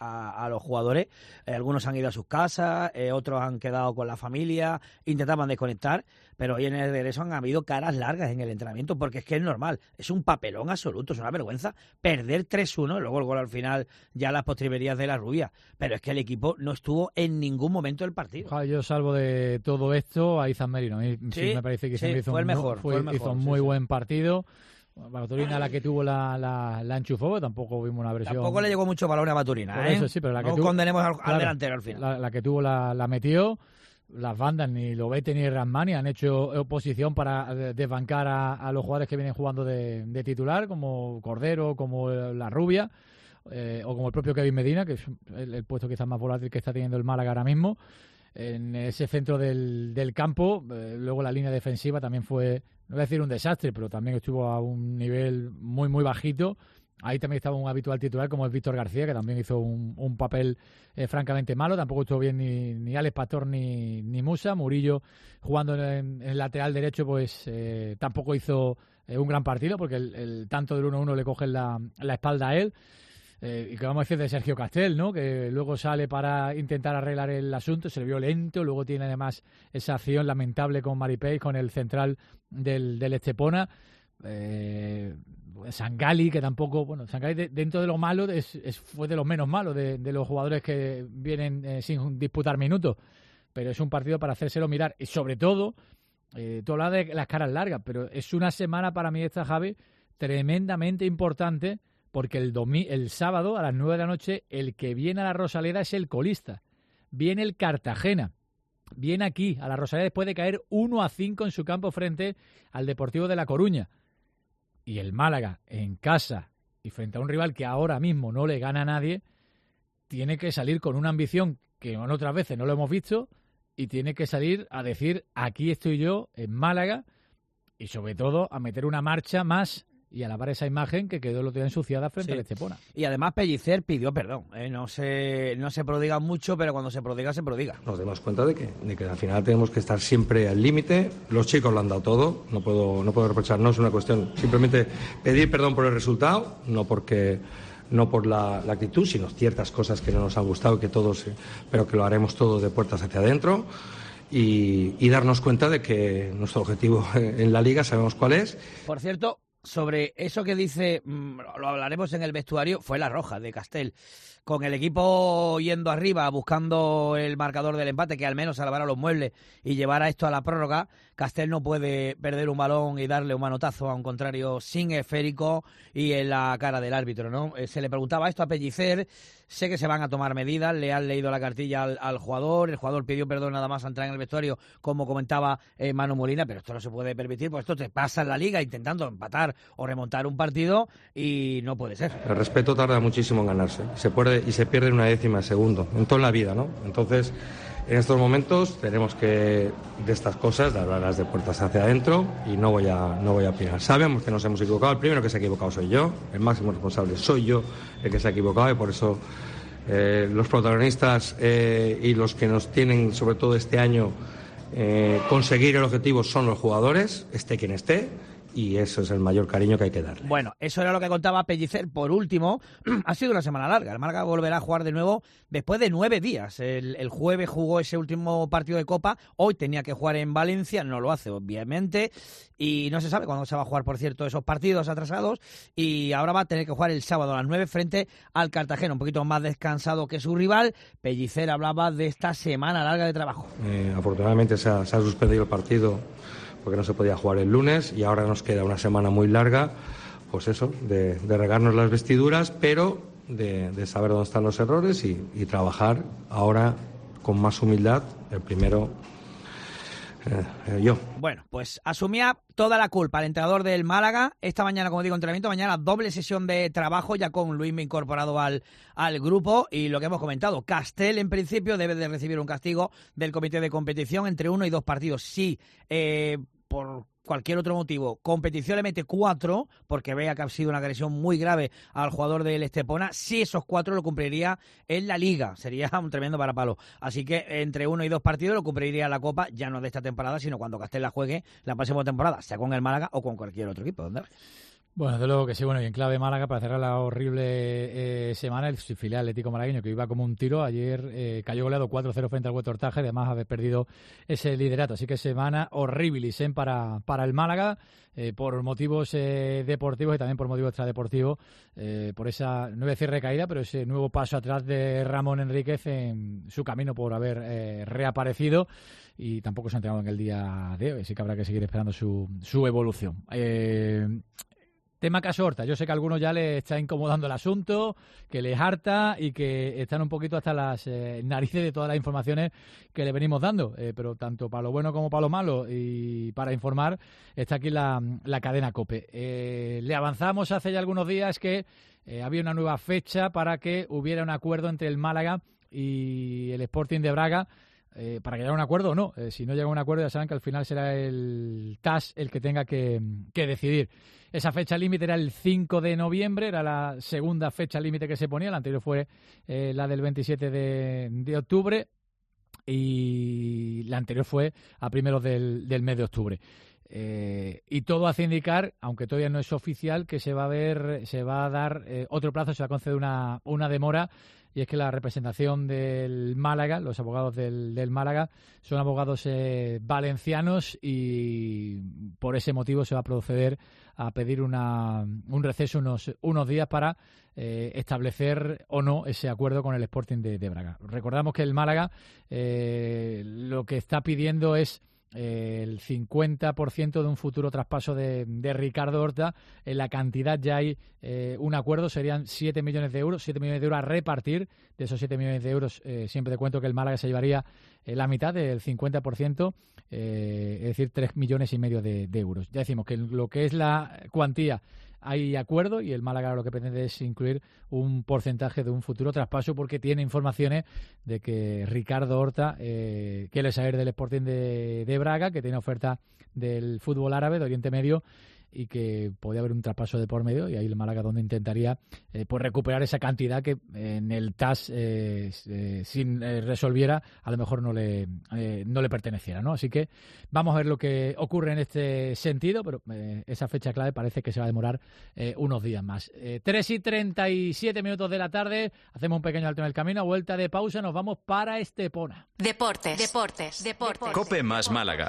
Speaker 2: a, a los jugadores. Eh, algunos han ido a sus casas, eh, otros han quedado con la familia, intentaban desconectar, pero hoy en el regreso han habido caras largas en el entrenamiento, porque es que es normal, es un papelón absoluto, es una vergüenza perder tres uno, luego el gol al final ya las postrimerías de la Rubia, pero es que el equipo no estuvo en ningún momento del partido.
Speaker 3: Ojalá, yo salvo de todo esto a Izan Merino, a mí sí, sí me parece que
Speaker 2: sí,
Speaker 3: hizo,
Speaker 2: fue el mejor,
Speaker 3: fue,
Speaker 2: fue el mejor,
Speaker 3: hizo un
Speaker 2: sí,
Speaker 3: muy
Speaker 2: sí.
Speaker 3: buen partido. Baturina, la que tuvo la, la, la enchufó, tampoco vimos una versión.
Speaker 2: Tampoco le llegó mucho valor a Baturina,
Speaker 3: Por
Speaker 2: ¿eh?
Speaker 3: eso sí, pero la que
Speaker 2: no
Speaker 3: tuvo,
Speaker 2: condenemos al,
Speaker 3: claro,
Speaker 2: al delantero al final.
Speaker 3: La, la que tuvo la, la metió. Las bandas, ni Lobete ni Rasmani, han hecho oposición para desbancar a, a los jugadores que vienen jugando de, de titular, como Cordero, como la Rubia, eh, o como el propio Kevin Medina, que es el, el puesto quizás más volátil que está teniendo el Málaga ahora mismo. En ese centro del, del campo, eh, luego la línea defensiva también fue, no voy a decir un desastre, pero también estuvo a un nivel muy, muy bajito. Ahí también estaba un habitual titular como es Víctor García, que también hizo un, un papel eh, francamente malo. Tampoco estuvo bien ni, ni Alex Pastor ni, ni Musa. Murillo, jugando en, en el lateral derecho, pues eh, tampoco hizo eh, un gran partido, porque el, el tanto del uno uno le coge la, la espalda a él. Eh, y que vamos a decir de Sergio Castel, ¿no? Que luego sale para intentar arreglar el asunto, se le vio lento, luego tiene además esa acción lamentable con Maripey, con el central del, del Estepona. Eh, Sangali, que tampoco, bueno, Sangali de, dentro de lo malo es, es, fue de los menos malos de, de los jugadores que vienen eh, sin disputar minutos, pero es un partido para hacérselo mirar, y sobre todo, eh, tú hablas de las caras largas, pero es una semana para mí esta, Javi, tremendamente importante, porque el, domi el sábado a las nueve de la noche el que viene a la Rosaleda es el colista, viene el Cartagena, viene aquí a la Rosaleda después de caer uno a cinco en su campo frente al Deportivo de La Coruña. Y el Málaga en casa y frente a un rival que ahora mismo no le gana a nadie, tiene que salir con una ambición que en otras veces no lo hemos visto, y tiene que salir a decir: aquí estoy yo en Málaga, y sobre todo a meter una marcha más y a lavar esa imagen que quedó el otro día ensuciada frente
Speaker 2: Sí.
Speaker 3: al Estepona.
Speaker 2: Y además Pellicer pidió perdón, ¿eh? no, se, no se prodiga mucho, pero cuando se prodiga, se prodiga.
Speaker 6: Nos damos cuenta de que, de que al final tenemos que estar siempre al límite. Los chicos lo han dado todo, no puedo, no puedo reprochar, no es una cuestión, simplemente pedir perdón por el resultado, no porque no por la, la actitud, sino ciertas cosas que no nos han gustado, que todos, eh, pero que lo haremos todos de puertas hacia adentro. Y, y darnos cuenta de que nuestro objetivo en la Liga sabemos cuál es.
Speaker 2: Por cierto, sobre eso que dice, lo hablaremos en el vestuario, fue la roja de Castel. Con el equipo yendo arriba, buscando el marcador del empate, que al menos salvara los muebles y llevara esto a la prórroga, Castel no puede perder un balón y darle un manotazo a un contrario sin esférico y en la cara del árbitro, ¿no? Se le preguntaba esto a Pellicer, sé que se van a tomar medidas, le han leído la cartilla al, al jugador, el jugador pidió perdón nada más a entrar en el vestuario, como comentaba eh, Manu Molina, pero esto no se puede permitir, pues esto te pasa en la Liga intentando empatar o remontar un partido y no puede ser.
Speaker 6: El respeto tarda muchísimo en ganarse, se puede y se pierde una décima de segundo, en toda la vida, ¿no? Entonces, en estos momentos tenemos que, de estas cosas, de hablarlas de puertas hacia adentro, y no voy a no voy a opinar. Sabemos que nos hemos equivocado, el primero que se ha equivocado soy yo, el máximo responsable soy yo el que se ha equivocado, y por eso eh, los protagonistas eh, y los que nos tienen, sobre todo este año, eh, conseguir el objetivo son los jugadores, esté quien esté. Y eso es el mayor cariño que hay que darle.
Speaker 2: Bueno, eso era lo que contaba Pellicer. Por último, ha sido una semana larga. El Málaga volverá a jugar de nuevo después de nueve días. El, el jueves jugó ese último partido de Copa. Hoy tenía que jugar en Valencia. No lo hace, obviamente. Y no se sabe cuándo se va a jugar, por cierto, esos partidos atrasados. Y ahora va a tener que jugar el sábado a las nueve frente al Cartagena. Un poquito más descansado que su rival. Pellicer hablaba de esta semana larga de trabajo.
Speaker 6: Eh, afortunadamente se ha, se ha suspendido el partido porque no se podía jugar el lunes, y ahora nos queda una semana muy larga, pues eso, de, de regarnos las vestiduras, pero de, de saber dónde están los errores y, y trabajar ahora con más humildad. El primero, eh, yo.
Speaker 2: Bueno, pues asumía toda la culpa el entrenador del Málaga. Esta mañana, como digo, entrenamiento, mañana doble sesión de trabajo, ya con Luismi incorporado al, al grupo. Y lo que hemos comentado, Castel en principio debe de recibir un castigo del comité de competición entre uno y dos partidos. Sí, eh, por cualquier otro motivo, competición le mete cuatro, porque vea que ha sido una agresión muy grave al jugador del Estepona, si esos cuatro lo cumpliría en la Liga, sería un tremendo varapalo. Así que entre uno y dos partidos lo cumpliría la Copa, ya no de esta temporada, sino cuando Castel la juegue la próxima temporada, sea con el Málaga o con cualquier otro equipo. ¿Dónde?
Speaker 3: Bueno, de luego que sí, bueno, y en clave Málaga, para cerrar la horrible eh, semana, el filial Atlético Malagueño, que iba como un tiro, ayer eh, cayó goleado cuatro cero frente al Hueto Hortaje, además haber perdido ese liderato, así que semana horribilis ¿eh? para, para el Málaga, eh, por motivos eh, deportivos y también por motivos extradeportivos, eh, por esa, no voy a decir recaída, pero ese nuevo paso atrás de Ramón Enríquez en su camino por haber eh, reaparecido, y tampoco se ha entrenado en el día de hoy, así que habrá que seguir esperando su, su evolución. Eh, Tema Caso Horta, yo sé que a algunos ya les está incomodando el asunto, que les harta y que están un poquito hasta las eh, narices de todas las informaciones que le venimos dando, eh, pero tanto para lo bueno como para lo malo, y para informar está aquí la, la cadena COPE. Eh, le avanzamos hace ya algunos días que eh, había una nueva fecha para que hubiera un acuerdo entre el Málaga y el Sporting de Braga, Eh, para que haya un acuerdo o no. Eh, si no llega a un acuerdo, ya saben que al final será el T A S el que tenga que, que decidir. Esa fecha límite era el cinco de noviembre, era la segunda fecha límite que se ponía, la anterior fue eh, la del veintisiete de, de octubre y la anterior fue a primeros del, del mes de octubre. Eh, y todo hace indicar, aunque todavía no es oficial, que se va a ver, se va a dar eh, otro plazo, se va a conceder una, una demora. Y es que la representación del Málaga, los abogados del, del Málaga, son abogados eh, valencianos y por ese motivo se va a proceder a pedir una, un receso unos, unos días para eh, establecer o no ese acuerdo con el Sporting de, de Braga. Recordamos que el Málaga eh, lo que está pidiendo es el cincuenta por ciento de un futuro traspaso de, de Ricardo Horta. En la cantidad ya hay eh, un acuerdo, serían siete millones de euros, siete millones de euros a repartir. De esos siete millones de euros, eh, siempre te cuento que el Málaga se llevaría eh, la mitad del cincuenta por ciento, eh, es decir, tres millones y medio de, de euros. Ya decimos que lo que es la cuantía hay acuerdo y el Málaga lo que pretende es incluir un porcentaje de un futuro traspaso porque tiene informaciones de que Ricardo Horta eh, quiere salir del Sporting de, de Braga, que tiene oferta del fútbol árabe, de Oriente Medio, y que podía haber un traspaso de por medio, y ahí el Málaga donde intentaría eh, pues recuperar esa cantidad que eh, en el T A S eh, eh, sin eh, resolviera a lo mejor no le eh, no le perteneciera, ¿no? Así que vamos a ver lo que ocurre en este sentido, pero eh, esa fecha clave parece que se va a demorar eh, unos días más. Eh, tres y treinta y siete minutos de la tarde, hacemos un pequeño alto en el camino, a vuelta de pausa, nos vamos para Estepona.
Speaker 11: Deportes, deportes, deportes.
Speaker 20: COPE más Málaga.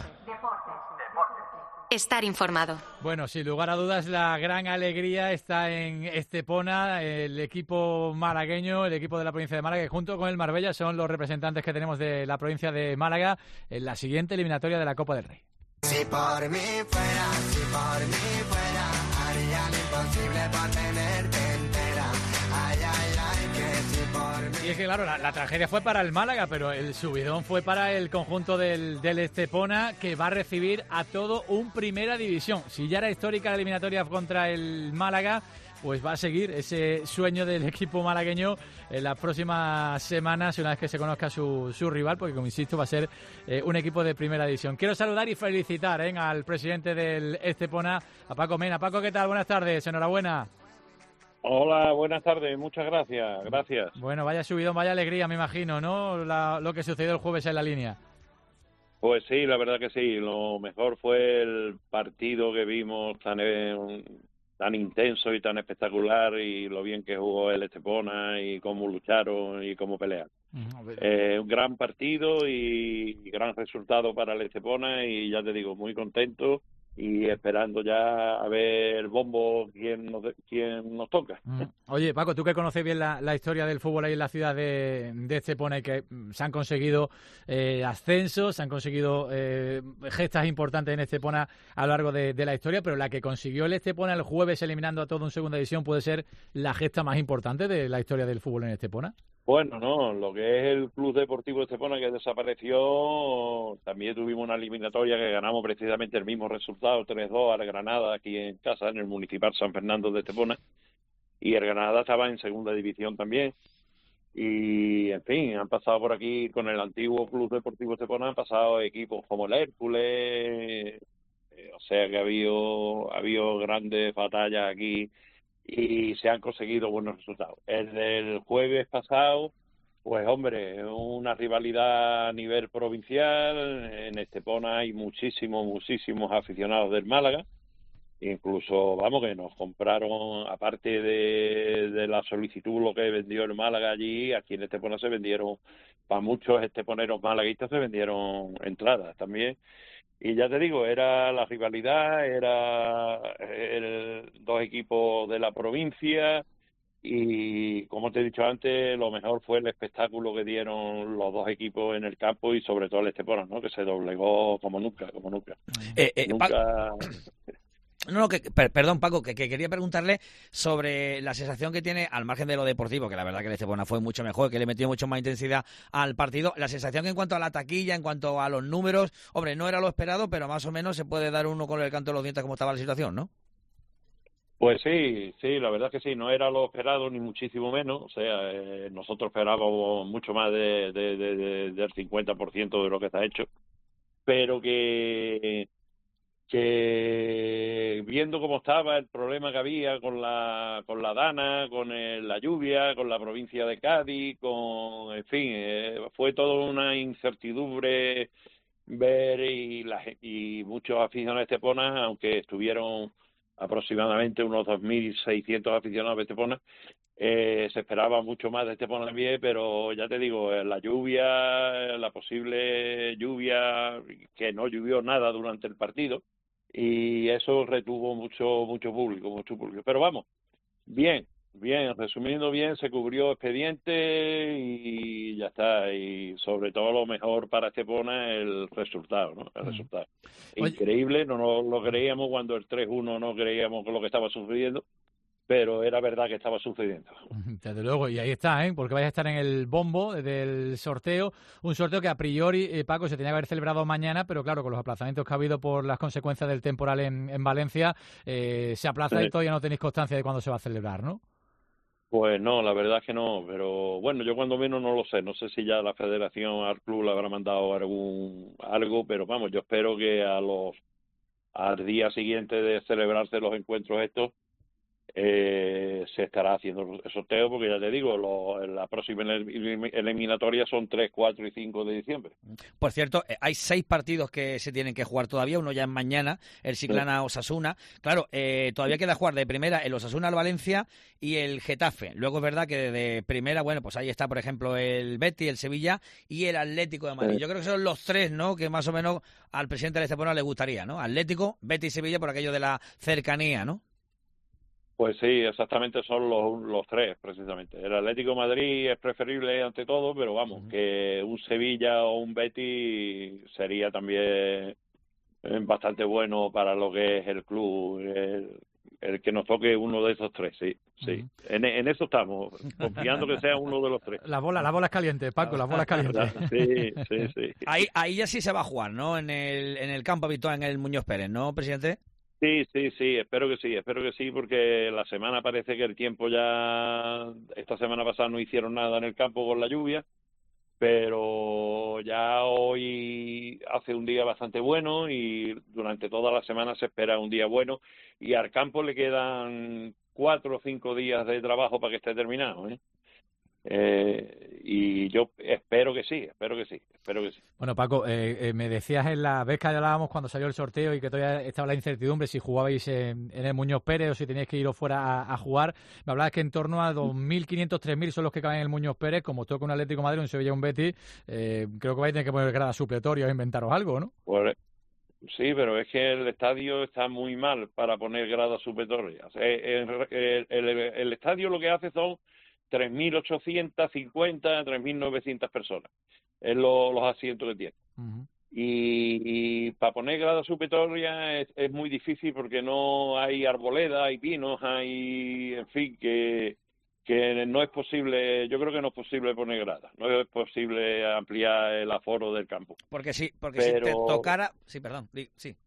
Speaker 11: Estar informado.
Speaker 3: Bueno, sin lugar a dudas, la gran alegría está en Estepona, el equipo malagueño, el equipo de la provincia de Málaga, que junto con el Marbella son los representantes que tenemos de la provincia de Málaga en la siguiente eliminatoria de la Copa del Rey.
Speaker 22: Si por mí fuera, si por mí fuera, haría lo imposible por tenerte entera. Ay, ay, ay, que si por mí...
Speaker 3: Y es que, claro, la, la tragedia fue para el Málaga, pero el subidón fue para el conjunto del, del Estepona, que va a recibir a todo un Primera División. Si ya era histórica la eliminatoria contra el Málaga, pues va a seguir ese sueño del equipo malagueño en las próximas semanas, una vez que se conozca su, su rival, porque, como insisto, va a ser eh, un equipo de Primera División. Quiero saludar y felicitar eh, al presidente del Estepona, a Paco Mena. Paco, ¿qué tal? Buenas tardes, enhorabuena.
Speaker 23: Hola, buenas tardes, muchas gracias, gracias.
Speaker 3: Bueno, vaya subidón, vaya alegría, me imagino, ¿no? La, lo que sucedió el jueves en la línea.
Speaker 23: Pues sí, la verdad que sí, lo mejor fue el partido que vimos tan, eh, tan intenso y tan espectacular, y lo bien que jugó el Estepona y cómo lucharon y cómo pelearon. Uh-huh. Eh, un gran partido y, y gran resultado para el Estepona, y ya te digo, muy contento y esperando ya a ver el bombo quién nos, quién nos toca.
Speaker 3: Mm. Oye, Paco, tú que conoces bien la, la historia del fútbol ahí en la ciudad de, de Estepona, y que mm, se han conseguido eh, ascensos, se han conseguido eh, gestas importantes en Estepona a lo largo de, de la historia, pero la que consiguió el Estepona el jueves eliminando a todo en segunda división puede ser la gesta más importante de la historia del fútbol en Estepona.
Speaker 23: Bueno, no, lo que es el Club Deportivo Estepona, que desapareció, también tuvimos una eliminatoria que ganamos precisamente el mismo resultado, tres dos al Granada, aquí en casa, en el Municipal San Fernando de Estepona, y el Granada estaba en segunda división también, y en fin, han pasado por aquí con el antiguo Club Deportivo Estepona, han pasado equipos como el Hércules, eh, o sea que ha habido, ha habido grandes batallas aquí, y se han conseguido buenos resultados. El del jueves pasado, pues hombre, una rivalidad a nivel provincial. En Estepona hay muchísimos, muchísimos aficionados del Málaga, Incluso, vamos, que nos compraron, aparte de, de la solicitud, lo que vendió el Málaga allí, aquí en Estepona se vendieron, para muchos esteponeros malaguistas se vendieron entradas también. Y ya te digo, era la rivalidad, era el, dos equipos de la provincia y, como te he dicho antes, lo mejor fue el espectáculo que dieron los dos equipos en el campo y sobre todo el Estepona, ¿no? Que se doblegó como nunca, como nunca.
Speaker 2: Eh, eh,
Speaker 23: nunca...
Speaker 2: Pa- No, no, que, per, perdón, Paco, que, que quería preguntarle sobre la sensación que tiene, al margen de lo deportivo, que la verdad que el Estepona fue mucho mejor, que le metió mucho más intensidad al partido, la sensación que en cuanto a la taquilla, en cuanto a los números, hombre, no era lo esperado, pero más o menos se puede dar uno con el canto de los dientes como estaba la situación, ¿no?
Speaker 23: Pues sí, sí, la verdad es que sí, no era lo esperado ni muchísimo menos, o sea, eh, nosotros esperábamos mucho más de, de, de, de, del cincuenta por ciento de lo que está hecho, pero que... que viendo cómo estaba el problema que había con la con la Dana, con el, la lluvia, con la provincia de Cádiz, con, en fin, eh, fue toda una incertidumbre ver y, la, y muchos aficionados de Estepona, aunque estuvieron aproximadamente unos dos mil seiscientos aficionados de Estepona, eh, se esperaba mucho más de Estepona también, pero ya te digo, la lluvia, la posible lluvia, que no llovió nada durante el partido, y eso retuvo mucho mucho público, mucho público. Pero vamos, bien, bien, resumiendo bien, se cubrió expediente y ya está. Y sobre todo lo mejor para Estepona el resultado, ¿no? El mm. resultado. Increíble, no nos lo creíamos cuando el tres uno no creíamos con lo que estaba sucediendo, pero era verdad que estaba sucediendo.
Speaker 3: Desde luego, y ahí está, ¿eh? Porque vais a estar en el bombo del sorteo, un sorteo que a priori, eh, Paco, se tenía que haber celebrado mañana, pero claro, con los aplazamientos que ha habido por las consecuencias del temporal en, en Valencia, eh, se aplaza sí. Y todavía no tenéis constancia de cuándo se va a celebrar, ¿no?
Speaker 23: Pues no, la verdad es que no, pero bueno, yo cuando menos no lo sé, no sé si ya la federación al club le habrá mandado algún algo, pero vamos, yo espero que a los al día siguiente de celebrarse los encuentros estos, Eh, se estará haciendo el sorteo, porque ya te digo, lo, la próxima eliminatoria son tres, cuatro y cinco de diciembre.
Speaker 2: Por cierto, hay seis partidos que se tienen que jugar todavía, uno ya es mañana, el Chiclana-Osasuna. Claro, eh, todavía queda jugar de primera el Osasuna al Valencia y el Getafe. Luego es verdad que de primera, bueno, pues ahí está, por ejemplo, el Betis, el Sevilla y el Atlético de Madrid. Sí. Yo creo que son los tres, ¿no?, que más o menos al presidente del Estepona le gustaría, ¿no? Atlético, Betis y Sevilla por aquello de la cercanía, ¿no?
Speaker 23: Pues sí, exactamente son los, los tres, precisamente. El Atlético de Madrid es preferible ante todo, pero vamos, uh-huh. que un Sevilla o un Betis sería también bastante bueno para lo que es el club, el, el que nos toque uno de esos tres, sí, sí. Uh-huh. En, en eso estamos, confiando que sea uno de los tres.
Speaker 3: La bola, la bola es caliente, Paco, la bola es caliente.
Speaker 23: Sí, sí, sí.
Speaker 2: Ahí, ahí ya sí se va a jugar, ¿no? En el, en el campo habitual, en el Muñoz Pérez, ¿no, presidente?
Speaker 23: Sí, sí, sí, espero que sí, espero que sí, porque la semana parece que el tiempo ya, esta semana pasada no hicieron nada en el campo con la lluvia, pero ya hoy hace un día bastante bueno y durante toda la semana se espera un día bueno y al campo le quedan cuatro o cinco días de trabajo para que esté terminado, ¿eh? Eh, y yo espero que sí, espero que sí, espero que sí.
Speaker 3: Bueno, Paco, eh, eh, me decías en la vez que hablábamos cuando salió el sorteo y que todavía estaba la incertidumbre si jugabais en, en el Muñoz Pérez o si teníais que iros fuera a, a jugar, me hablabas que en torno a dos mil quinientos, tres mil son los que caben en el Muñoz Pérez, como toca un Atlético de Madrid, un Sevilla, un Betis, eh, creo que vais a tener que poner gradas supletorias o inventaros algo, ¿no?
Speaker 23: Pues, sí, pero es que el estadio está muy mal para poner gradas supletorias. El, el, el, el estadio lo que hace son tres mil ochocientos cincuenta, tres mil novecientas personas. Es lo, los asientos que tiene. Uh-huh. Y, y para poner gradas supletorias es, es muy difícil porque no hay arboleda, hay pinos, hay, en fin, que, que no es posible, yo creo que no es posible poner gradas, no es posible ampliar el aforo del campo.
Speaker 2: Porque sí, porque Pero... si te tocara... Sí, perdón, sí.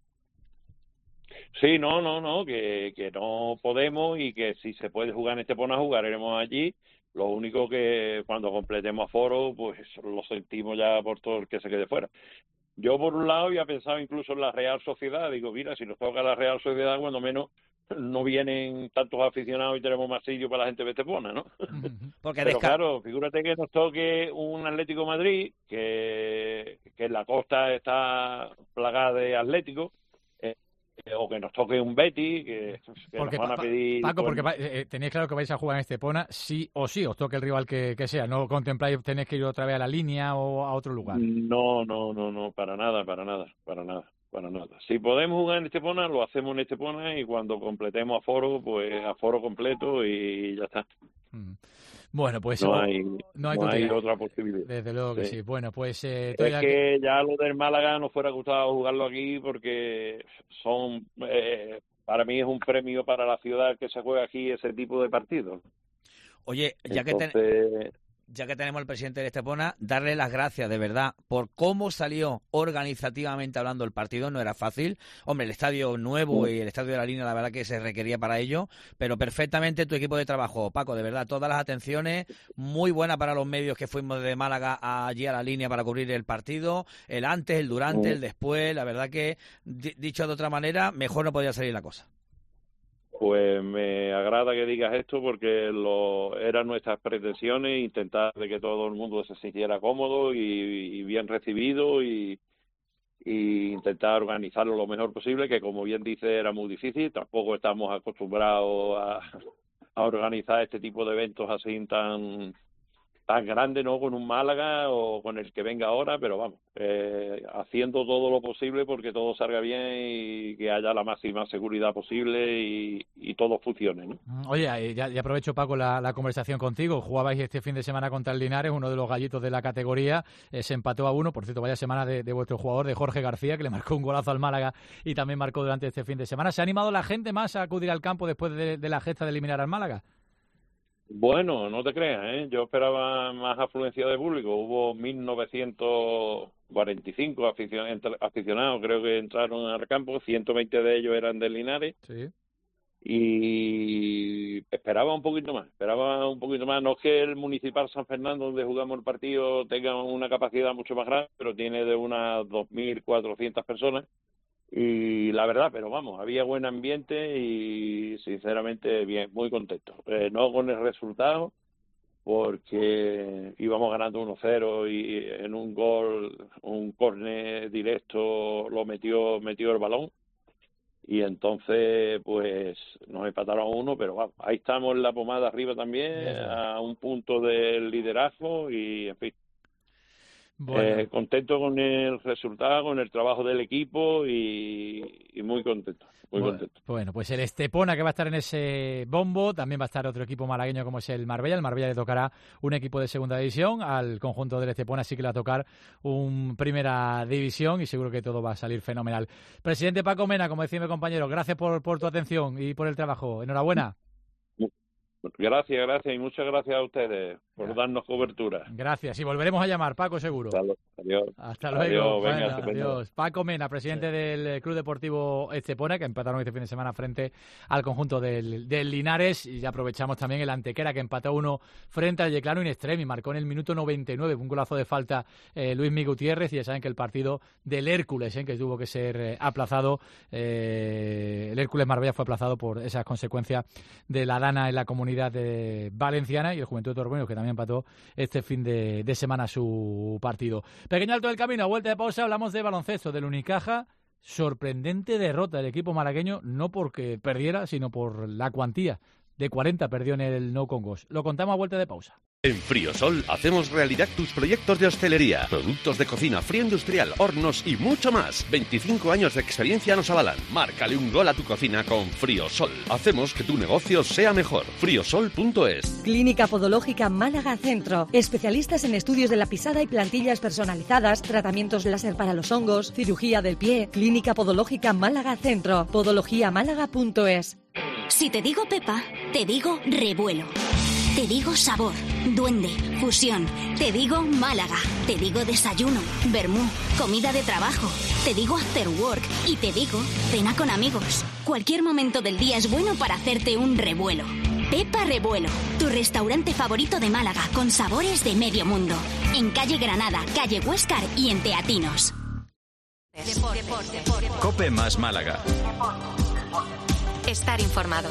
Speaker 23: Sí, no, no, no, que, que no podemos y que si se puede jugar en Estepona, jugaremos allí. Lo único que cuando completemos aforo, pues lo sentimos ya por todo el que se quede fuera. Yo, por un lado, había pensado incluso en la Real Sociedad. Digo, mira, si nos toca la Real Sociedad, cuando menos no vienen tantos aficionados y tenemos más sitio para la gente de Estepona, ¿no?
Speaker 2: Porque
Speaker 23: Pero
Speaker 2: desca...
Speaker 23: claro, figúrate que nos toque un Atlético de Madrid, que, que en la costa está plagada de Atléticos, o que nos toque un Betis, que, que
Speaker 3: porque,
Speaker 23: nos van a pedir...
Speaker 3: Paco,
Speaker 23: pues,
Speaker 3: porque eh, tenéis claro que vais a jugar en Estepona, sí o sí, os toque el rival que, que sea, no contempláis tenéis que ir otra vez a la línea o a otro lugar.
Speaker 23: No, no, no, no, para nada, para nada, para nada. Para nada. Si podemos jugar en Estepona, lo hacemos en Estepona y cuando completemos aforo, pues aforo completo y ya está.
Speaker 3: Mm. Bueno, pues
Speaker 23: no
Speaker 3: oh,
Speaker 23: hay,
Speaker 3: no hay,
Speaker 23: no hay otra posibilidad.
Speaker 3: Desde luego que sí. sí. Bueno, pues eh,
Speaker 23: es
Speaker 3: aquí...
Speaker 23: que ya lo del Málaga nos fuera gustado jugarlo aquí porque son, eh, para mí es un premio para la ciudad que se juega aquí ese tipo de partidos.
Speaker 2: Oye, ya
Speaker 23: Entonces...
Speaker 2: que ten... ya que tenemos al presidente de Estepona, darle las gracias de verdad por cómo salió organizativamente hablando el partido. No era fácil. Hombre, el estadio nuevo y el estadio de la línea, la verdad que se requería para ello, pero perfectamente tu equipo de trabajo, Paco, de verdad, todas las atenciones, muy buena para los medios que fuimos de Málaga allí a la línea para cubrir el partido, el antes, el durante, el después, la verdad que, dicho de otra manera, mejor no podía salir la cosa.
Speaker 23: Pues me agrada que digas esto porque lo eran nuestras pretensiones, intentar de que todo el mundo se sintiera cómodo y, y bien recibido y, y intentar organizarlo lo mejor posible, que como bien dice era muy difícil, tampoco estamos acostumbrados a, a organizar este tipo de eventos así tan tan grande, ¿no? Con un Málaga o con el que venga ahora, pero vamos, eh, haciendo todo lo posible porque todo salga bien y que haya la máxima seguridad posible y, y todo funcione, ¿no?
Speaker 3: Oye, ya, ya aprovecho, Paco, la, la conversación contigo. Jugabais este fin de semana contra el Linares, uno de los gallitos de la categoría, eh, se empató a uno, por cierto, vaya semana de, de vuestro jugador, de Jorge García, que le marcó un golazo al Málaga y también marcó durante este fin de semana. ¿Se ha animado la gente más a acudir al campo después de, de la gesta de eliminar al Málaga?
Speaker 23: Bueno, no te creas, ¿eh? Yo esperaba más afluencia de público. Hubo mil novecientos cuarenta y cinco aficionados, creo que entraron al campo, ciento veinte de ellos eran de Linares.
Speaker 3: Sí.
Speaker 23: Y esperaba un poquito más, esperaba un poquito más. No es que el Municipal San Fernando, donde jugamos el partido, tenga una capacidad mucho más grande, pero tiene de unas dos mil cuatrocientas personas. Y la verdad, pero vamos, había buen ambiente y sinceramente bien, muy contento. Eh, no con el resultado, porque íbamos ganando uno cero y en un gol, un córner directo lo metió, metió el balón. Y entonces, pues, nos empataron a uno, pero vamos, ahí estamos en la pomada arriba también, a un punto del liderazgo y, en fin. Bueno. Eh, contento con el resultado, con el trabajo del equipo y, y muy contento, muy
Speaker 3: bueno,
Speaker 23: contento.
Speaker 3: Bueno, pues el Estepona que va a estar en ese bombo, también va a estar otro equipo malagueño como es el Marbella. El Marbella le tocará un equipo de segunda división, al conjunto del Estepona sí que le va a tocar un primera división y seguro que todo va a salir fenomenal. Presidente Paco Mena, como decía mi compañero, gracias por, por tu atención y por el trabajo. Enhorabuena.
Speaker 23: Gracias, gracias y muchas gracias a ustedes por darnos cobertura.
Speaker 3: Gracias y volveremos a llamar, Paco, seguro.
Speaker 23: Adiós.
Speaker 3: Hasta luego.
Speaker 23: Adiós,
Speaker 3: bueno,
Speaker 23: venga,
Speaker 3: adiós. Paco Mena, presidente del Club Deportivo Estepona, que empataron este fin de semana frente al conjunto del, del Linares. Y ya aprovechamos también el Antequera, que empató uno frente al Yeclano in extremis. Marcó en el minuto noventa y nueve un golazo de falta eh, Luis Miguel Gutiérrez. Y ya saben que el partido del Hércules, eh, que tuvo que ser eh, aplazado, eh, el Hércules Marbella fue aplazado por esas consecuencias de la dana en la comunidad de valenciana y el Juventud de Torbellino, que también empató este fin de, de semana su partido. Pequeño alto del camino, a vuelta de pausa, hablamos de baloncesto, del Unicaja. Sorprendente derrota del equipo malagueño, no porque perdiera, sino por la cuantía. De cuarenta perdió en el No Congos. Lo contamos a vuelta de pausa.
Speaker 12: En Friosol hacemos realidad tus proyectos de hostelería, productos de cocina, frío industrial, hornos y mucho más. veinticinco años de experiencia nos avalan. Márcale un gol a tu cocina con Friosol. Hacemos que tu negocio sea mejor. friosol punto es.
Speaker 4: Clínica Podológica Málaga Centro. Especialistas en estudios de la pisada y plantillas personalizadas, tratamientos láser para los hongos, cirugía del pie. Clínica Podológica Málaga Centro. podología málaga punto es.
Speaker 5: Si te digo Pepa, te digo revuelo. Te digo sabor, duende, fusión. Te digo Málaga. Te digo desayuno, vermú, comida de trabajo. Te digo after work y te digo cena con amigos. Cualquier momento del día es bueno para hacerte un revuelo. Pepa Revuelo, tu restaurante favorito de Málaga con sabores de medio mundo. En calle Granada, calle Huéscar y en Teatinos.
Speaker 20: Deporte, deporte, deporte. Cope más Málaga.
Speaker 24: Estar informado.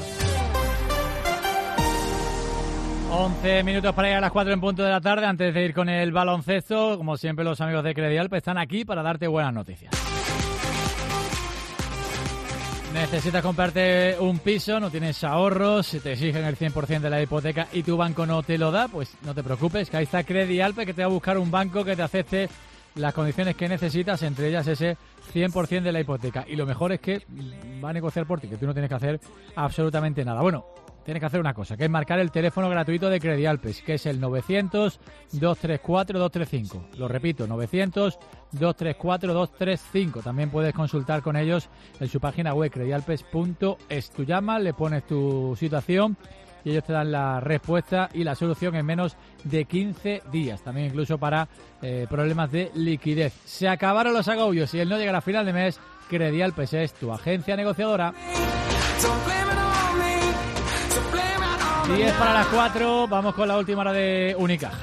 Speaker 3: once minutos para llegar a las cuatro en punto de la tarde. Antes de ir con el baloncesto, como siempre los amigos de Credialp están aquí para darte buenas noticias. Necesitas comprarte un piso, no tienes ahorros, te exigen el cien por ciento de la hipoteca y tu banco no te lo da, pues no te preocupes, que ahí está Credialpe, que te va a buscar un banco que te acepte las condiciones que necesitas, entre ellas ese cien por ciento de la hipoteca. Y lo mejor es que va a negociar por ti, que tú no tienes que hacer absolutamente nada. Bueno, tienes que hacer una cosa, que es marcar el teléfono gratuito de Credialpes, que es el novecientos, dos treinta y cuatro, dos treinta y cinco. Lo repito, novecientos, dos treinta y cuatro, dos treinta y cinco. También puedes consultar con ellos en su página web, credialpes punto es. Tú llamas, le pones tu situación y ellos te dan la respuesta y la solución en menos de quince días. También incluso para eh, problemas de liquidez. Se acabaron los agobios y el no llegar a final de mes, Credialpes es tu agencia negociadora. diez para las cuatro, vamos con la última hora de Unicaja.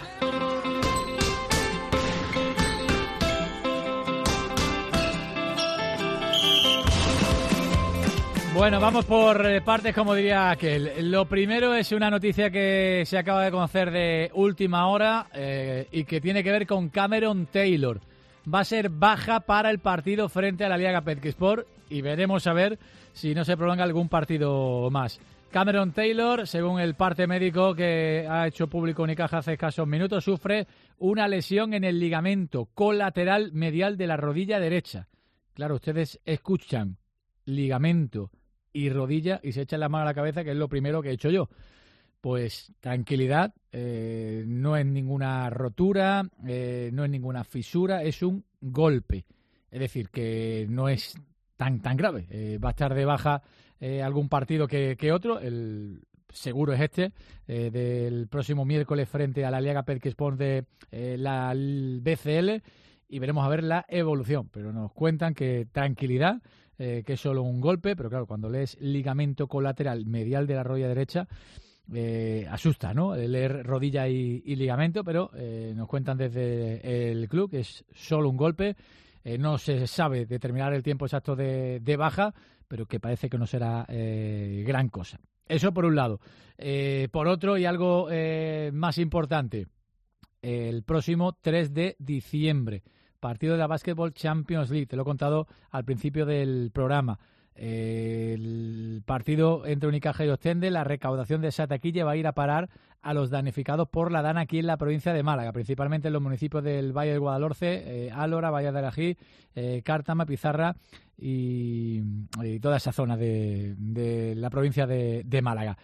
Speaker 3: Bueno, vamos por partes, como diría aquel. Lo primero es una noticia que se acaba de conocer de última hora eh, y que tiene que ver con Cameron Taylor. Va a ser baja para el partido frente a la Liga Petkisport y veremos a ver si no se prolonga algún partido más. Cameron Taylor, según el parte médico que ha hecho público Unicaja hace escasos minutos, sufre una lesión en el ligamento colateral medial de la rodilla derecha. Claro, ustedes escuchan ligamento y rodilla y se echan la mano a la cabeza, que es lo primero que he hecho yo. Pues tranquilidad, eh, no es ninguna rotura, eh, no es ninguna fisura, es un golpe. Es decir, que no es tan tan grave. Eh, va a estar de baja eh, algún partido que, que otro, el seguro es este, eh, del próximo miércoles frente a la Liga Petkisport de eh, la B C L, y veremos a ver la evolución. Pero nos cuentan que tranquilidad, eh, que es solo un golpe, pero claro, cuando lees ligamento colateral medial de la rodilla derecha, eh, asusta, ¿no? Leer rodilla y, y ligamento, pero eh, nos cuentan desde el club que es solo un golpe. Eh, no se sabe determinar el tiempo exacto de, de baja, pero que parece que no será eh, gran cosa. Eso por un lado. Eh, por otro, y algo eh, más importante, el próximo tres de diciembre, partido de la Basketball Champions League. Te lo he contado al principio del programa. Eh, el partido entre Unicaja y Ostende, la recaudación de esa taquilla va a ir a parar a los damnificados por la DANA aquí en la provincia de Málaga, principalmente en los municipios del Valle del Guadalhorce, eh, Álora, Valle de Arají, eh, Cártama, Pizarra y, y toda esa zona de, de la provincia de, de Málaga.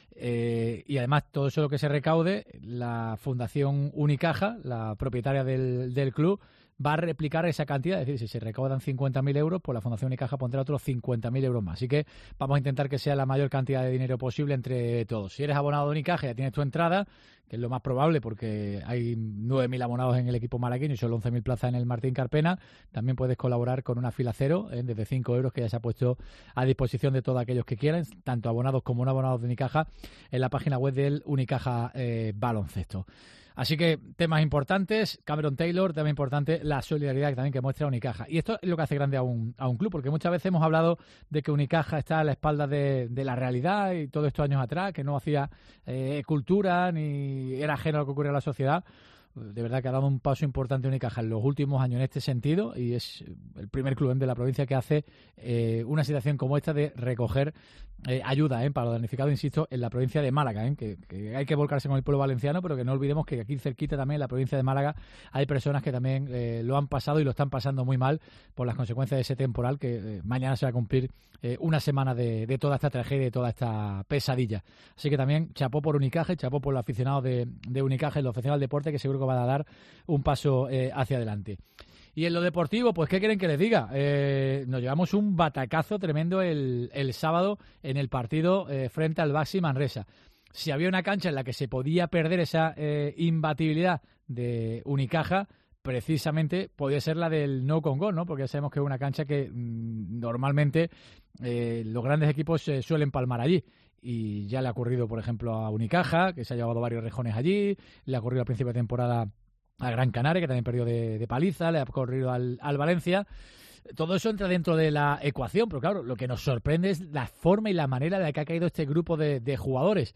Speaker 3: Eh, y además todo eso lo que se recaude, la Fundación Unicaja, la propietaria del, del club, va a replicar esa cantidad. Es decir, si se recaudan cincuenta mil euros, pues la Fundación Unicaja pondrá otros cincuenta mil euros más. Así que vamos a intentar que sea la mayor cantidad de dinero posible entre todos. Si eres abonado de Unicaja, ya tienes tu entrada, que es lo más probable porque hay nueve mil abonados en el equipo malagueño y solo once mil plazas en el Martín Carpena. También puedes colaborar con una fila cero, ¿eh? desde cinco euros, que ya se ha puesto a disposición de todos aquellos que quieran, tanto abonados como no abonados de Unicaja, en la página web del Unicaja eh, Baloncesto. Así que temas importantes, Cameron Taylor, tema importante, la solidaridad también que muestra Unicaja. Y esto es lo que hace grande a un, a un club, porque muchas veces hemos hablado de que Unicaja está a la espalda de, de la realidad y todos estos años atrás, que no hacía eh, cultura ni era ajeno a lo que ocurre en la sociedad. De verdad que ha dado un paso importante Unicaja en los últimos años en este sentido y es el primer club de la provincia que hace eh, una situación como esta de recoger eh, ayuda eh, para los damnificados, insisto, en la provincia de Málaga, eh, que, que hay que volcarse con el pueblo valenciano, pero que no olvidemos que aquí cerquita también en la provincia de Málaga hay personas que también eh, lo han pasado y lo están pasando muy mal por las consecuencias de ese temporal que eh, mañana se va a cumplir eh, una semana de, de toda esta tragedia y de toda esta pesadilla. Así que también chapó por Unicaja, chapó por los aficionados de, de Unicaja y los aficionados al deporte, que seguro que van a dar un paso eh, hacia adelante. Y en lo deportivo, pues ¿qué quieren que les diga? Eh, nos llevamos un batacazo tremendo el, el sábado en el partido eh, frente al Baxi Manresa. Si había una cancha en la que se podía perder esa eh, imbatibilidad de Unicaja, precisamente podía ser la del No Congo, ¿no? Porque ya sabemos que es una cancha que mmm, normalmente eh, los grandes equipos eh, suelen palmar allí. Y ya le ha ocurrido, por ejemplo, a Unicaja, que se ha llevado varios rejones allí, le ha ocurrido al principio de temporada a Gran Canaria, que también perdió de, de paliza, le ha ocurrido al, al Valencia. Todo eso entra dentro de la ecuación, pero claro, lo que nos sorprende es la forma y la manera en la que ha caído este grupo de, de jugadores.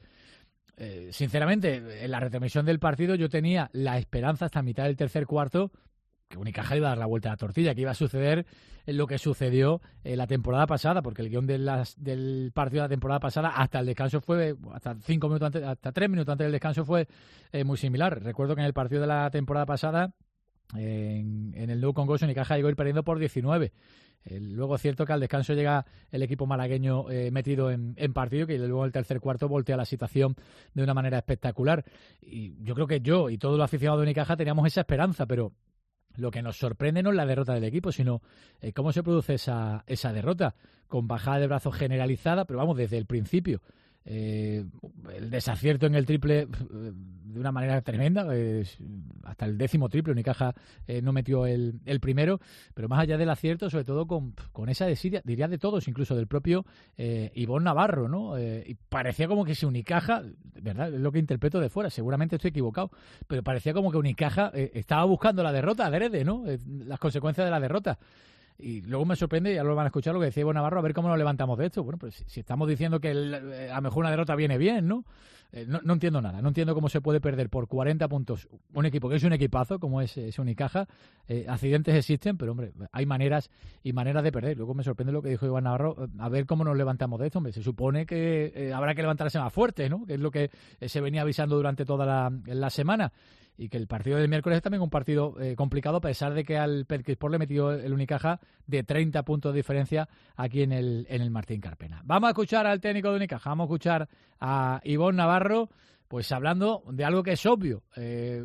Speaker 3: Eh, sinceramente, en la retransmisión del partido yo tenía la esperanza hasta mitad del tercer cuarto que Unicaja iba a dar la vuelta a la tortilla, que iba a suceder lo que sucedió en la temporada pasada, porque el guión de las, del partido de la temporada pasada hasta el descanso fue, hasta cinco minutos antes, hasta tres minutos antes del descanso fue eh, muy similar. Recuerdo que en el partido de la temporada pasada, eh, en, en el Nou Congost, Unicaja llegó a ir perdiendo por diecinueve. Eh, luego es cierto que al descanso llega el equipo malagueño eh, metido en, en partido, que luego en el tercer cuarto voltea la situación de una manera espectacular. Y yo creo que yo y todos los aficionados de Unicaja teníamos esa esperanza, pero lo que nos sorprende no es la derrota del equipo, sino eh, cómo se produce esa, esa derrota, con bajada de brazos generalizada, pero vamos, desde el principio. Eh, el desacierto en el triple eh, de una manera tremenda, eh, hasta el décimo triple Unicaja eh, no metió el, el primero, pero más allá del acierto, sobre todo con, con esa desidia, diría de todos, incluso del propio eh, Ivonne Navarro, ¿no? Eh, y parecía como que si Unicaja, verdad, es lo que interpreto de fuera, seguramente estoy equivocado, pero parecía como que Unicaja eh, estaba buscando la derrota adrede, ¿no? Eh, las consecuencias de la derrota. Y luego me sorprende, ya lo van a escuchar, lo que decía Ivonne Navarro, a ver cómo nos levantamos de esto. Bueno, pues si estamos diciendo que el, a lo mejor una derrota viene bien, ¿no? Eh, no, no entiendo nada, no entiendo cómo se puede perder por cuarenta puntos un equipo que es un equipazo, como es, es Unicaja. Eh, accidentes existen, pero hombre, hay maneras y maneras de perder. Luego me sorprende lo que dijo Ivonne Navarro, a ver cómo nos levantamos de esto. Hombre, se supone que eh, habrá que levantarse más fuerte, ¿no? Que es lo que eh, se venía avisando durante toda la, la semana. Y que el partido del miércoles es también un partido eh, complicado, a pesar de que al Perquisport le metió el Unicaja de treinta puntos de diferencia aquí en el, en el Martín Carpena. Vamos a escuchar al técnico de Unicaja, vamos a escuchar a Ivonne Navarro, pues hablando de algo que es obvio. Eh,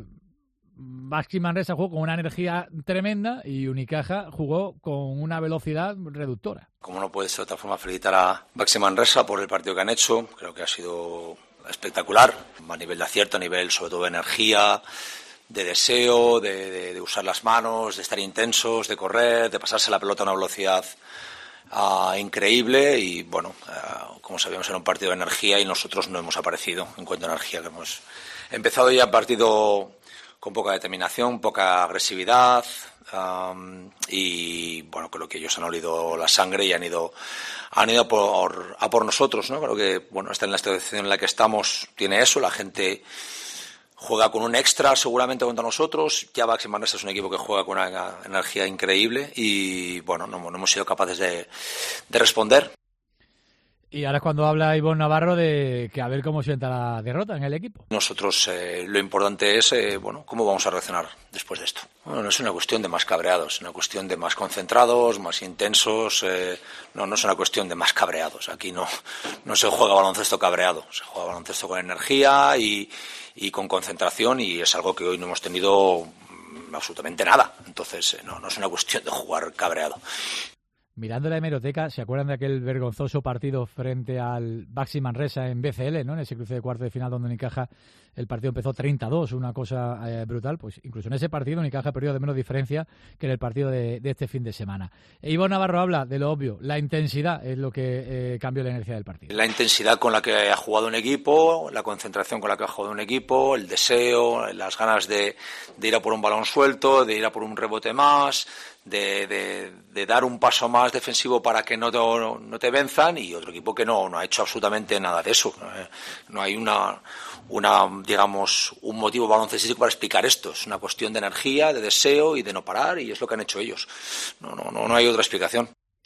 Speaker 3: Baxi Manresa jugó con una energía tremenda y Unicaja jugó con una velocidad reductora.
Speaker 7: Como no puede ser de otra forma, felicitar a Baxi Manresa por el partido que han hecho. Creo que ha sido espectacular, a nivel de acierto, a nivel sobre todo de energía, de deseo, de, de, de usar las manos, de estar intensos, de correr, de pasarse la pelota a una velocidad uh, increíble y bueno, uh, como sabíamos era un partido de energía y nosotros no hemos aparecido en cuanto a energía, que hemos empezado ya el partido con poca determinación, poca agresividad um, y bueno, creo que ellos han olido la sangre y han ido han ido por, a por nosotros, ¿no? Creo que bueno, está en la situación en la que estamos, tiene eso, la gente juega con un extra seguramente contra nosotros. Ya Baxi Manresa es un equipo que juega con una energía increíble y bueno, no, no hemos sido capaces de, de responder.
Speaker 3: Y ahora es cuando habla Ivonne Navarro de que a ver cómo sienta la derrota en el equipo.
Speaker 7: Nosotros eh, lo importante es eh, bueno, cómo vamos a reaccionar después de esto. Bueno, no es una cuestión de más cabreados, es una cuestión de más concentrados, más intensos. Eh, no, no es una cuestión de más cabreados. Aquí no, no se juega baloncesto cabreado, se juega baloncesto con energía y, y con concentración y es algo que hoy no hemos tenido absolutamente nada. Entonces eh, no, no es una cuestión de jugar cabreado.
Speaker 3: Mirando la hemeroteca, ¿se acuerdan de aquel vergonzoso partido frente al Baxi Manresa en B C L, ¿no? En ese cruce de cuarto de final donde Unicaja el partido empezó treinta a dos, una cosa eh, brutal? Pues incluso en ese partido Unicaja perdió de menos diferencia que en el partido de, de este fin de semana. E Ivonne Navarro habla de lo obvio, la intensidad es lo que eh, cambió la energía del partido.
Speaker 7: La intensidad con la que ha jugado un equipo, la concentración con la que ha jugado un equipo, el deseo, las ganas de, de ir a por un balón suelto, de ir a por un rebote más, De, de, de dar un paso más defensivo para que no te, no te venzan y otro equipo que no, no ha hecho absolutamente nada de eso. No hay una, una, digamos, un motivo baloncestístico para explicar esto. Es una cuestión de energía, de deseo y de no parar y es lo que han hecho ellos. No, no, no, no hay otra explicación.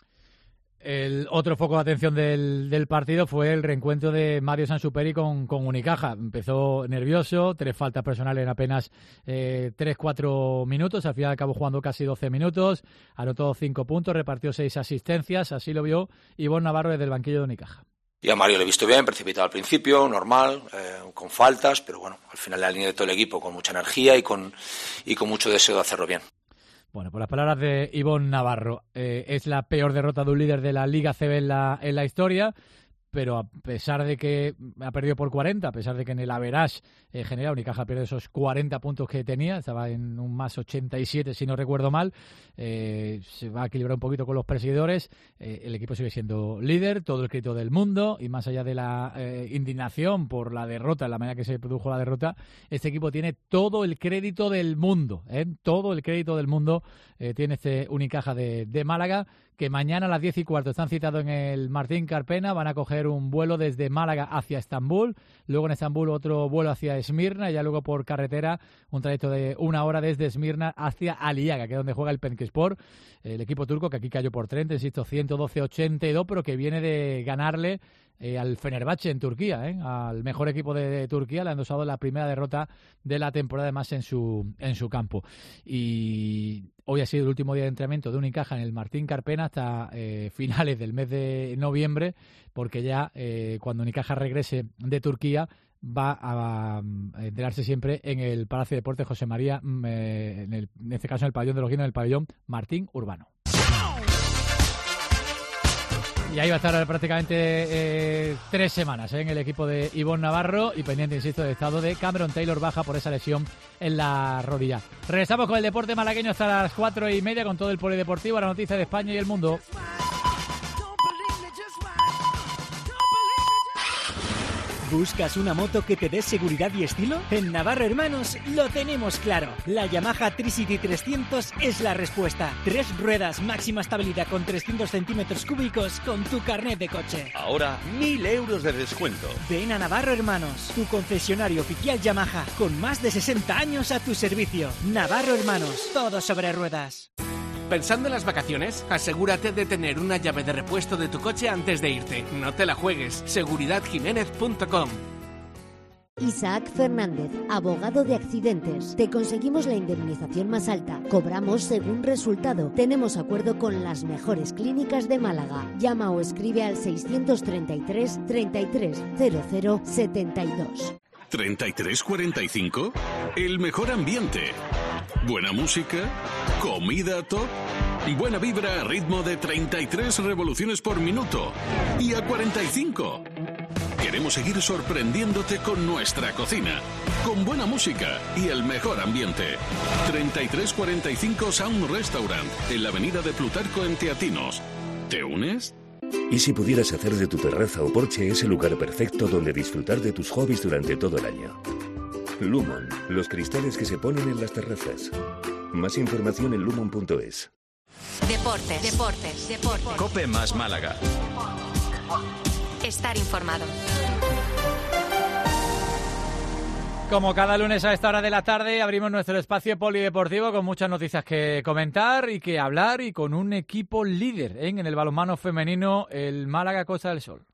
Speaker 3: El otro foco de atención del, del partido fue el reencuentro de Mario Sansuperi con, con Unicaja. Empezó nervioso, tres faltas personales en apenas eh, tres cuatro minutos. Al final acabó jugando casi doce minutos, anotó cinco puntos, repartió seis asistencias. Así lo vio Ivonne Navarro desde el banquillo de Unicaja.
Speaker 7: Y a Mario le he visto bien, precipitado al principio, normal, eh, con faltas, pero bueno, al final le alineé todo el equipo con mucha energía y con, y con mucho deseo de hacerlo bien.
Speaker 3: Bueno, por las palabras de Ivonne Navarro, eh, es la peor derrota de un líder de la Liga C B en la, en la historia, pero a pesar de que ha perdido por cuarenta, a pesar de que en el average eh, general Unicaja pierde esos cuarenta puntos que tenía, estaba en un más ochenta y siete si no recuerdo mal, eh, se va a equilibrar un poquito con los perseguidores, eh, el equipo sigue siendo líder, todo el crédito del mundo y más allá de la eh, indignación por la derrota, la manera que se produjo la derrota, este equipo tiene todo el crédito del mundo, ¿eh? todo el crédito del mundo eh, tiene este Unicaja de, de Málaga, que mañana a las diez y cuarto están citados en el Martín Carpena, van a coger un vuelo desde Málaga hacia Estambul, luego en Estambul otro vuelo hacia Esmirna y ya luego por carretera un trayecto de una hora desde Esmirna hacia Aliaga, que es donde juega el Penkispor, el equipo turco que aquí cayó por treinta, insisto, ciento doce a ochenta y dos, pero que viene de ganarle Eh, al Fenerbahce en Turquía, ¿eh? al mejor equipo de, de Turquía. Le han dosado la primera derrota de la temporada, además en su en su campo. Y hoy ha sido el último día de entrenamiento de Unicaja en el Martín Carpena hasta eh, finales del mes de noviembre, porque ya eh, cuando Unicaja regrese de Turquía va a, a enterarse siempre en el Palacio de Deportes José María, eh, en, el, en este caso en el pabellón de los Guinos, en el pabellón Martín Urbano. Y ahí va a estar prácticamente eh, tres semanas ¿eh? en el equipo de Ivonne Navarro y pendiente, insisto, del estado de Cameron Taylor, baja por esa lesión en la rodilla. Regresamos con el deporte malagueño hasta las cuatro y media con todo el polideportivo, la noticia de España y el mundo.
Speaker 8: ¿Buscas una moto que te dé seguridad y estilo? En Navarro Hermanos lo tenemos claro. La Yamaha Tricity trescientos es la respuesta. Tres ruedas, máxima estabilidad con trescientos centímetros cúbicos con tu carnet de coche.
Speaker 12: Ahora, mil euros de descuento.
Speaker 8: Ven a Navarro Hermanos, tu concesionario oficial Yamaha, con más de sesenta años a tu servicio. Navarro Hermanos, todo sobre ruedas.
Speaker 10: Pensando en las vacaciones, asegúrate de tener una llave de repuesto de tu coche antes de irte. No te la juegues. seguridad jiménez punto com.
Speaker 9: Isaac Fernández, abogado de accidentes. Te conseguimos la indemnización más alta. Cobramos según resultado. Tenemos acuerdo con las mejores clínicas de Málaga. Llama o escribe al seiscientos treinta y tres, treinta y tres, cero cero, setenta y dos.
Speaker 13: ¿treinta y tres cuarenta y cinco? El mejor ambiente. Buena música, comida top, buena vibra a ritmo de treinta y tres revoluciones por minuto y a cuarenta y cinco. Queremos seguir sorprendiéndote con nuestra cocina, con buena música y el mejor ambiente. treinta y tres cuarenta y cinco Sound Restaurant, en la avenida de Plutarco en Teatinos. ¿Te unes?
Speaker 24: ¿Y si pudieras hacer de tu terraza o porche ese lugar perfecto donde disfrutar de tus hobbies durante todo el año? Lumon, los cristales que se ponen en las terrazas. Más información en lumon punto es.
Speaker 11: Deportes, deportes, deportes.
Speaker 20: Cope más Málaga.
Speaker 11: Estar informado.
Speaker 3: Como cada lunes a esta hora de la tarde abrimos nuestro espacio polideportivo con muchas noticias que comentar y que hablar y con un equipo líder ¿eh? en el balonmano femenino, el Málaga Costa del Sol.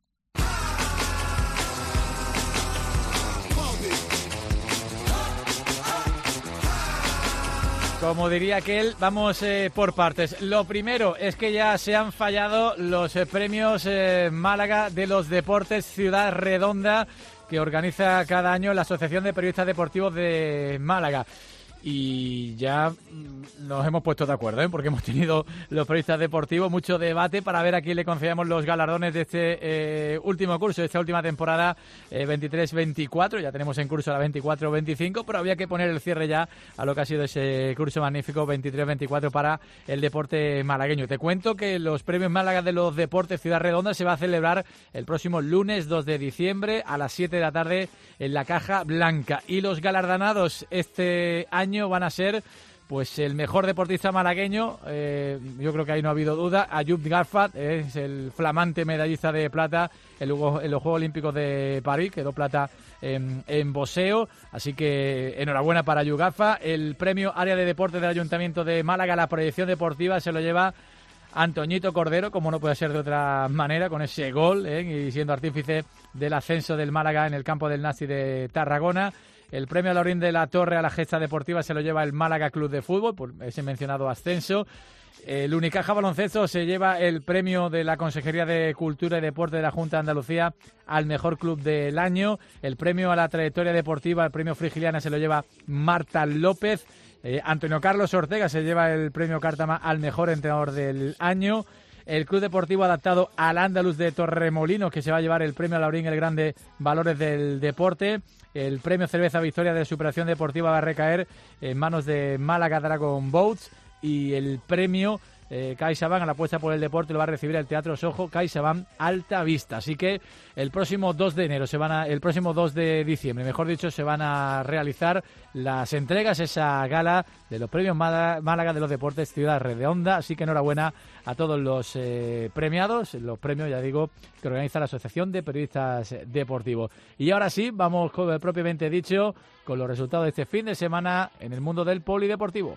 Speaker 3: Como diría aquel, vamos eh, por partes. Lo primero es que ya se han fallado los eh, premios eh, Málaga de los Deportes Ciudad Redonda que organiza cada año la Asociación de Periodistas Deportivos de Málaga. Y ya nos hemos puesto de acuerdo, ¿eh? porque hemos tenido los periodistas deportivos mucho debate para ver a quién le concedemos los galardones de este eh, último curso, de esta última temporada eh, veintitrés veinticuatro. Ya tenemos en curso la veinticuatro veinticinco, pero había que poner el cierre ya a lo que ha sido ese curso magnífico veintitrés veinticuatro para el deporte malagueño. Te cuento que los premios Málaga de los Deportes Ciudad Redonda se va a celebrar el próximo lunes dos de diciembre a las siete de la tarde en la Caja Blanca. Y los galardonados este año van a ser pues el mejor deportista malagueño, eh, yo creo que ahí no ha habido duda, Ayub Garfat, eh, es el flamante medallista de plata en, en los Juegos Olímpicos de París, quedó plata en, en boxeo, así que enhorabuena para Ayub Garfat. El premio Área de Deportes del Ayuntamiento de Málaga, la proyección deportiva, se lo lleva Antoñito Cordero, como no puede ser de otra manera, con ese gol eh, y siendo artífice del ascenso del Málaga en el campo del Nasti de Tarragona. El premio Laurín de la Torre a la gesta deportiva se lo lleva el Málaga Club de Fútbol, por ese mencionado ascenso. El Unicaja Baloncesto se lleva el premio de la Consejería de Cultura y Deporte de la Junta de Andalucía al mejor club del año. El premio a la trayectoria deportiva, el premio Frigiliana, se lo lleva Marta López. Eh, Antonio Carlos Ortega se lleva el premio Cártama al mejor entrenador del año. El Club Deportivo Adaptado al Andaluz de Torremolinos, que se va a llevar el premio Laurín el Grande Valores del Deporte. El premio Cerveza Victoria de Superación Deportiva va a recaer en manos de Málaga Dragon Boats. Y el premio eh, CaixaBank, a la apuesta por el deporte, lo va a recibir el Teatro Sojo CaixaBank Alta Vista. Así que el próximo dos de enero, se van a, el próximo dos de diciembre, mejor dicho, se van a realizar las entregas, esa gala de los premios Málaga de los Deportes Ciudad Redonda. Así que enhorabuena a todos los eh, premiados, los premios, ya digo, que organiza la Asociación de Periodistas Deportivos. Y ahora sí, vamos con, propiamente dicho, con los resultados de este fin de semana en el mundo del polideportivo.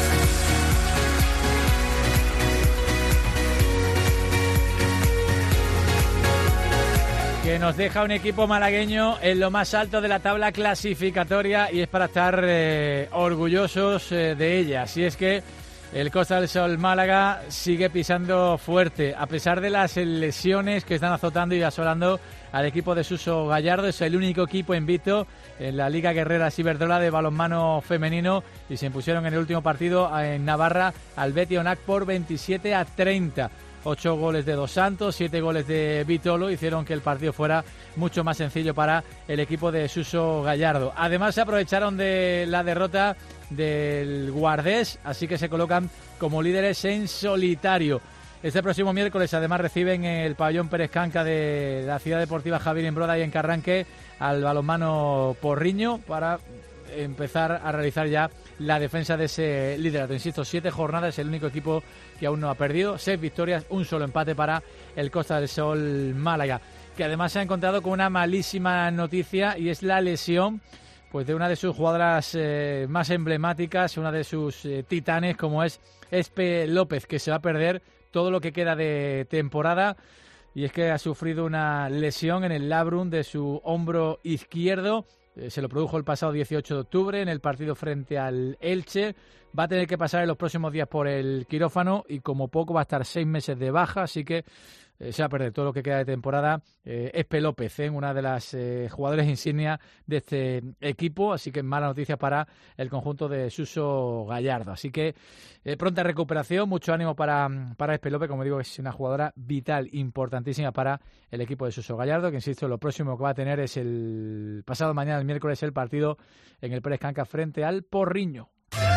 Speaker 3: Que nos deja un equipo malagueño en lo más alto de la tabla clasificatoria y es para estar eh, orgullosos eh, de ella. Así es que el Costa del Sol Málaga sigue pisando fuerte, a pesar de las lesiones que están azotando y asolando al equipo de Suso Gallardo. Es el único equipo invicto en la Liga Guerrera Ciberdrola de balonmano femenino y se impusieron en el último partido en Navarra al Betis Onac por veintisiete a treinta. Ocho goles de Dos Santos, siete goles de Vitolo hicieron que el partido fuera mucho más sencillo para el equipo de Suso Gallardo. Además se aprovecharon de la derrota del Guardés, así que se colocan como líderes en solitario. Este próximo miércoles además reciben el pabellón Pérez Canca de la Ciudad Deportiva Javier Imbroda y en Carranque al balonmano Porriño para empezar a realizar ya la defensa de ese liderato. Insisto, siete jornadas, el único equipo que aún no ha perdido, seis victorias, un solo empate para el Costa del Sol Málaga, que además se ha encontrado con una malísima noticia y es la lesión pues de una de sus jugadoras eh, más emblemáticas, una de sus eh, titanes, como es Espe López, que se va a perder todo lo que queda de temporada. Y es que ha sufrido una lesión en el labrum de su hombro izquierdo. Eh, se lo produjo el pasado dieciocho de octubre en el partido frente al Elche. Va a tener que pasar en los próximos días por el quirófano y como poco va a estar seis meses de baja, así que eh, se va a perder todo lo que queda de temporada. Eh, Espe López, eh, una de las eh, jugadoras insignia de este equipo, así que mala noticia para el conjunto de Suso Gallardo. Así que eh, pronta recuperación, mucho ánimo para, para Espe López, como digo, es una jugadora vital, importantísima para el equipo de Suso Gallardo, que insisto, lo próximo que va a tener es el pasado mañana, el miércoles, el partido en el Pérez Canca frente al Porriño.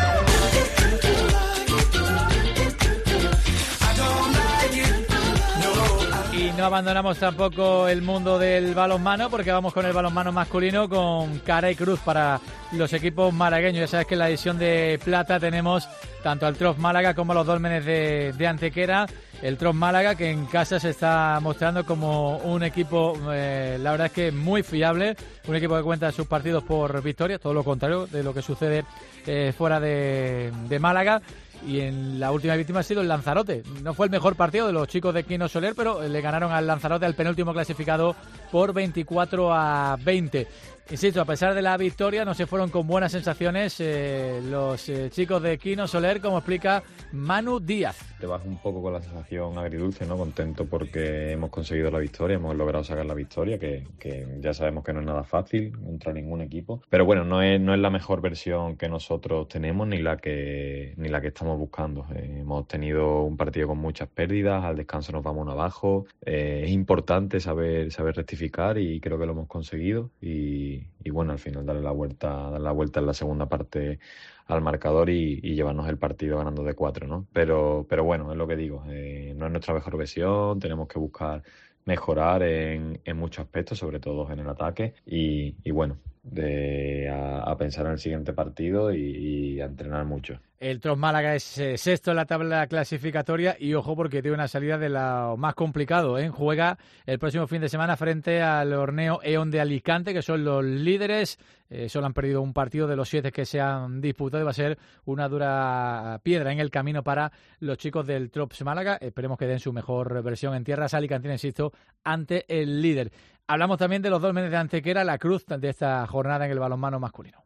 Speaker 3: Y no abandonamos tampoco el mundo del balonmano porque vamos con el balonmano masculino con cara y cruz para los equipos malagueños. Ya sabes que en la edición de plata tenemos tanto al Trof Málaga como a los Dólmenes de, de Antequera. El Trof Málaga, que en casa se está mostrando como un equipo, eh, la verdad es que muy fiable, un equipo que cuenta sus partidos por victorias, todo lo contrario de lo que sucede eh, fuera de, de Málaga. Y en la última víctima ha sido el Lanzarote. No fue el mejor partido de los chicos de Quino Soler, pero le ganaron al Lanzarote, al penúltimo clasificado, por veinticuatro a veinte. Insisto, a pesar de la victoria, no se fueron con buenas sensaciones eh, los eh, chicos de Quino Soler, como explica Manu Díaz.
Speaker 1: Te vas un poco con la sensación agridulce, ¿no? Contento porque hemos conseguido la victoria, hemos logrado sacar la victoria, que, que ya sabemos que no es nada fácil contra ningún equipo. Pero bueno, no es, no es la mejor versión que nosotros tenemos ni la que, ni la que estamos buscando. Eh, hemos tenido un partido con muchas pérdidas, al descanso nos vamos abajo. Eh, es importante saber, saber rectificar y creo que lo hemos conseguido. Y Y bueno, al final darle la vuelta, darle la vuelta en la segunda parte al marcador y, y llevarnos el partido ganando de cuatro, ¿no? Pero, pero bueno, es lo que digo, eh, no es nuestra mejor versión, tenemos que buscar mejorar en, en muchos aspectos, sobre todo en el ataque y, y bueno, de, a, a pensar en el siguiente partido y, y a entrenar mucho.
Speaker 3: El Trof Málaga es eh, sexto en la tabla clasificatoria y ojo porque tiene una salida de lo más complicado, ¿eh? Juega el próximo fin de semana frente al Orneo Eón de Alicante, que son los líderes. Eh, solo han perdido un partido de los siete que se han disputado y va a ser una dura piedra en el camino para los chicos del Trof Málaga. Esperemos que den su mejor versión en tierras alicantinas, insisto, ante el líder. Hablamos también de los Dólmenes de Antequera, la cruz de esta jornada en el balonmano masculino.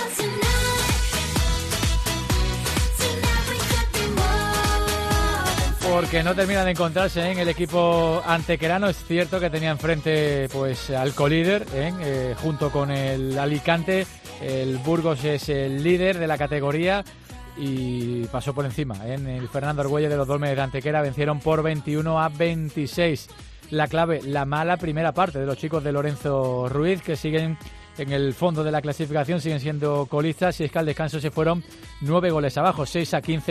Speaker 3: Porque no termina de encontrarse en el equipo antequerano. Es cierto que tenía enfrente pues al colíder, ¿eh? Eh, junto con el Alicante. El Burgos es el líder de la categoría y pasó por encima, ¿eh? En el Fernando Argüelles de los Dólmenes de Antequera vencieron por veintiuno a veintiséis. La clave, la mala primera parte de los chicos de Lorenzo Ruiz, que siguen en el fondo de la clasificación, siguen siendo colistas, y es que al descanso se fueron nueve goles abajo, seis a quince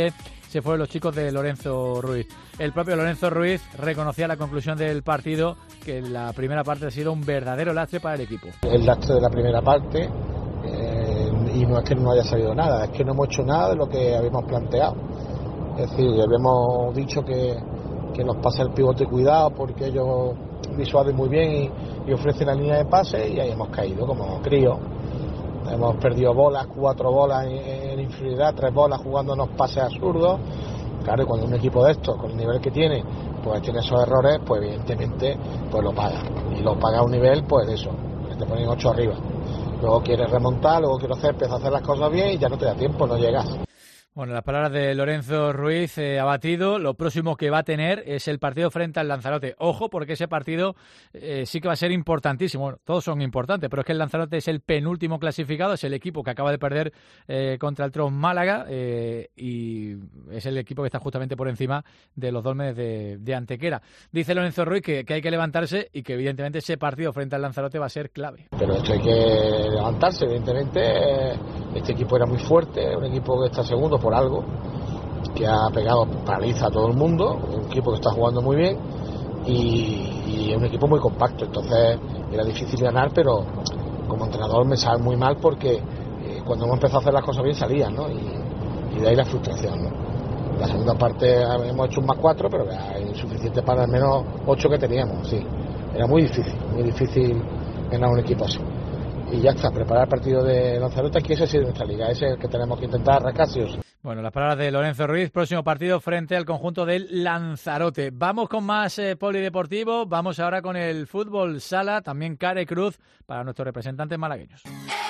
Speaker 3: se fueron los chicos de Lorenzo Ruiz. El propio Lorenzo Ruiz reconocía a la conclusión del partido que la primera parte ha sido un verdadero lastre para el equipo.
Speaker 14: El lastre de la primera parte, eh, y no es que no haya salido nada, es que no hemos hecho nada de lo que habíamos planteado. Es decir, habíamos dicho que, que nos pasa el pivote cuidado porque ellos visualizan muy bien y, y ofrecen la línea de pase, y ahí hemos caído como críos. Hemos perdido bolas, cuatro bolas en, en inferioridad, tres bolas jugándonos pases absurdos. Claro, y cuando un equipo de estos, con el nivel que tiene, pues tiene esos errores, pues evidentemente pues lo paga. Y lo paga a un nivel, pues eso, que te ponen ocho arriba. Luego quieres remontar, luego quieres hacer, empiezas a hacer las cosas bien y ya no te da tiempo, no llegas.
Speaker 3: Bueno, las palabras de Lorenzo Ruiz, eh, abatido. Lo próximo que va a tener es el partido frente al Lanzarote. Ojo, porque ese partido eh, sí que va a ser importantísimo. Bueno, todos son importantes, pero es que el Lanzarote es el penúltimo clasificado, es el equipo que acaba de perder eh, contra el Tron Málaga eh, y es el equipo que está justamente por encima de los Dolmenes de, de Antequera. Dice Lorenzo Ruiz que, que hay que levantarse y que evidentemente ese partido frente al Lanzarote va a ser clave.
Speaker 14: Pero esto hay que levantarse, evidentemente. Este equipo era muy fuerte, un equipo que está segundo por algo, que ha pegado paliza a todo el mundo, un equipo que está jugando muy bien y, y es un equipo muy compacto, entonces era difícil ganar, pero como entrenador me sabe muy mal porque eh, cuando hemos empezado a hacer las cosas bien salían, ¿no? Y, y de ahí la frustración, ¿no? La segunda parte hemos hecho un más cuatro, pero era insuficiente para al menos ocho que teníamos, sí. Era muy difícil, muy difícil ganar un equipo así. Y ya está, preparar el partido de Lanzarote, que ese sí es nuestra liga, ese es el que tenemos que intentar arrancar sí o sí.
Speaker 3: Bueno, las palabras de Lorenzo Ruiz, próximo partido frente al conjunto del Lanzarote. Vamos con más eh, polideportivo, vamos ahora con el fútbol sala, también cara y cruz para nuestros representantes malagueños.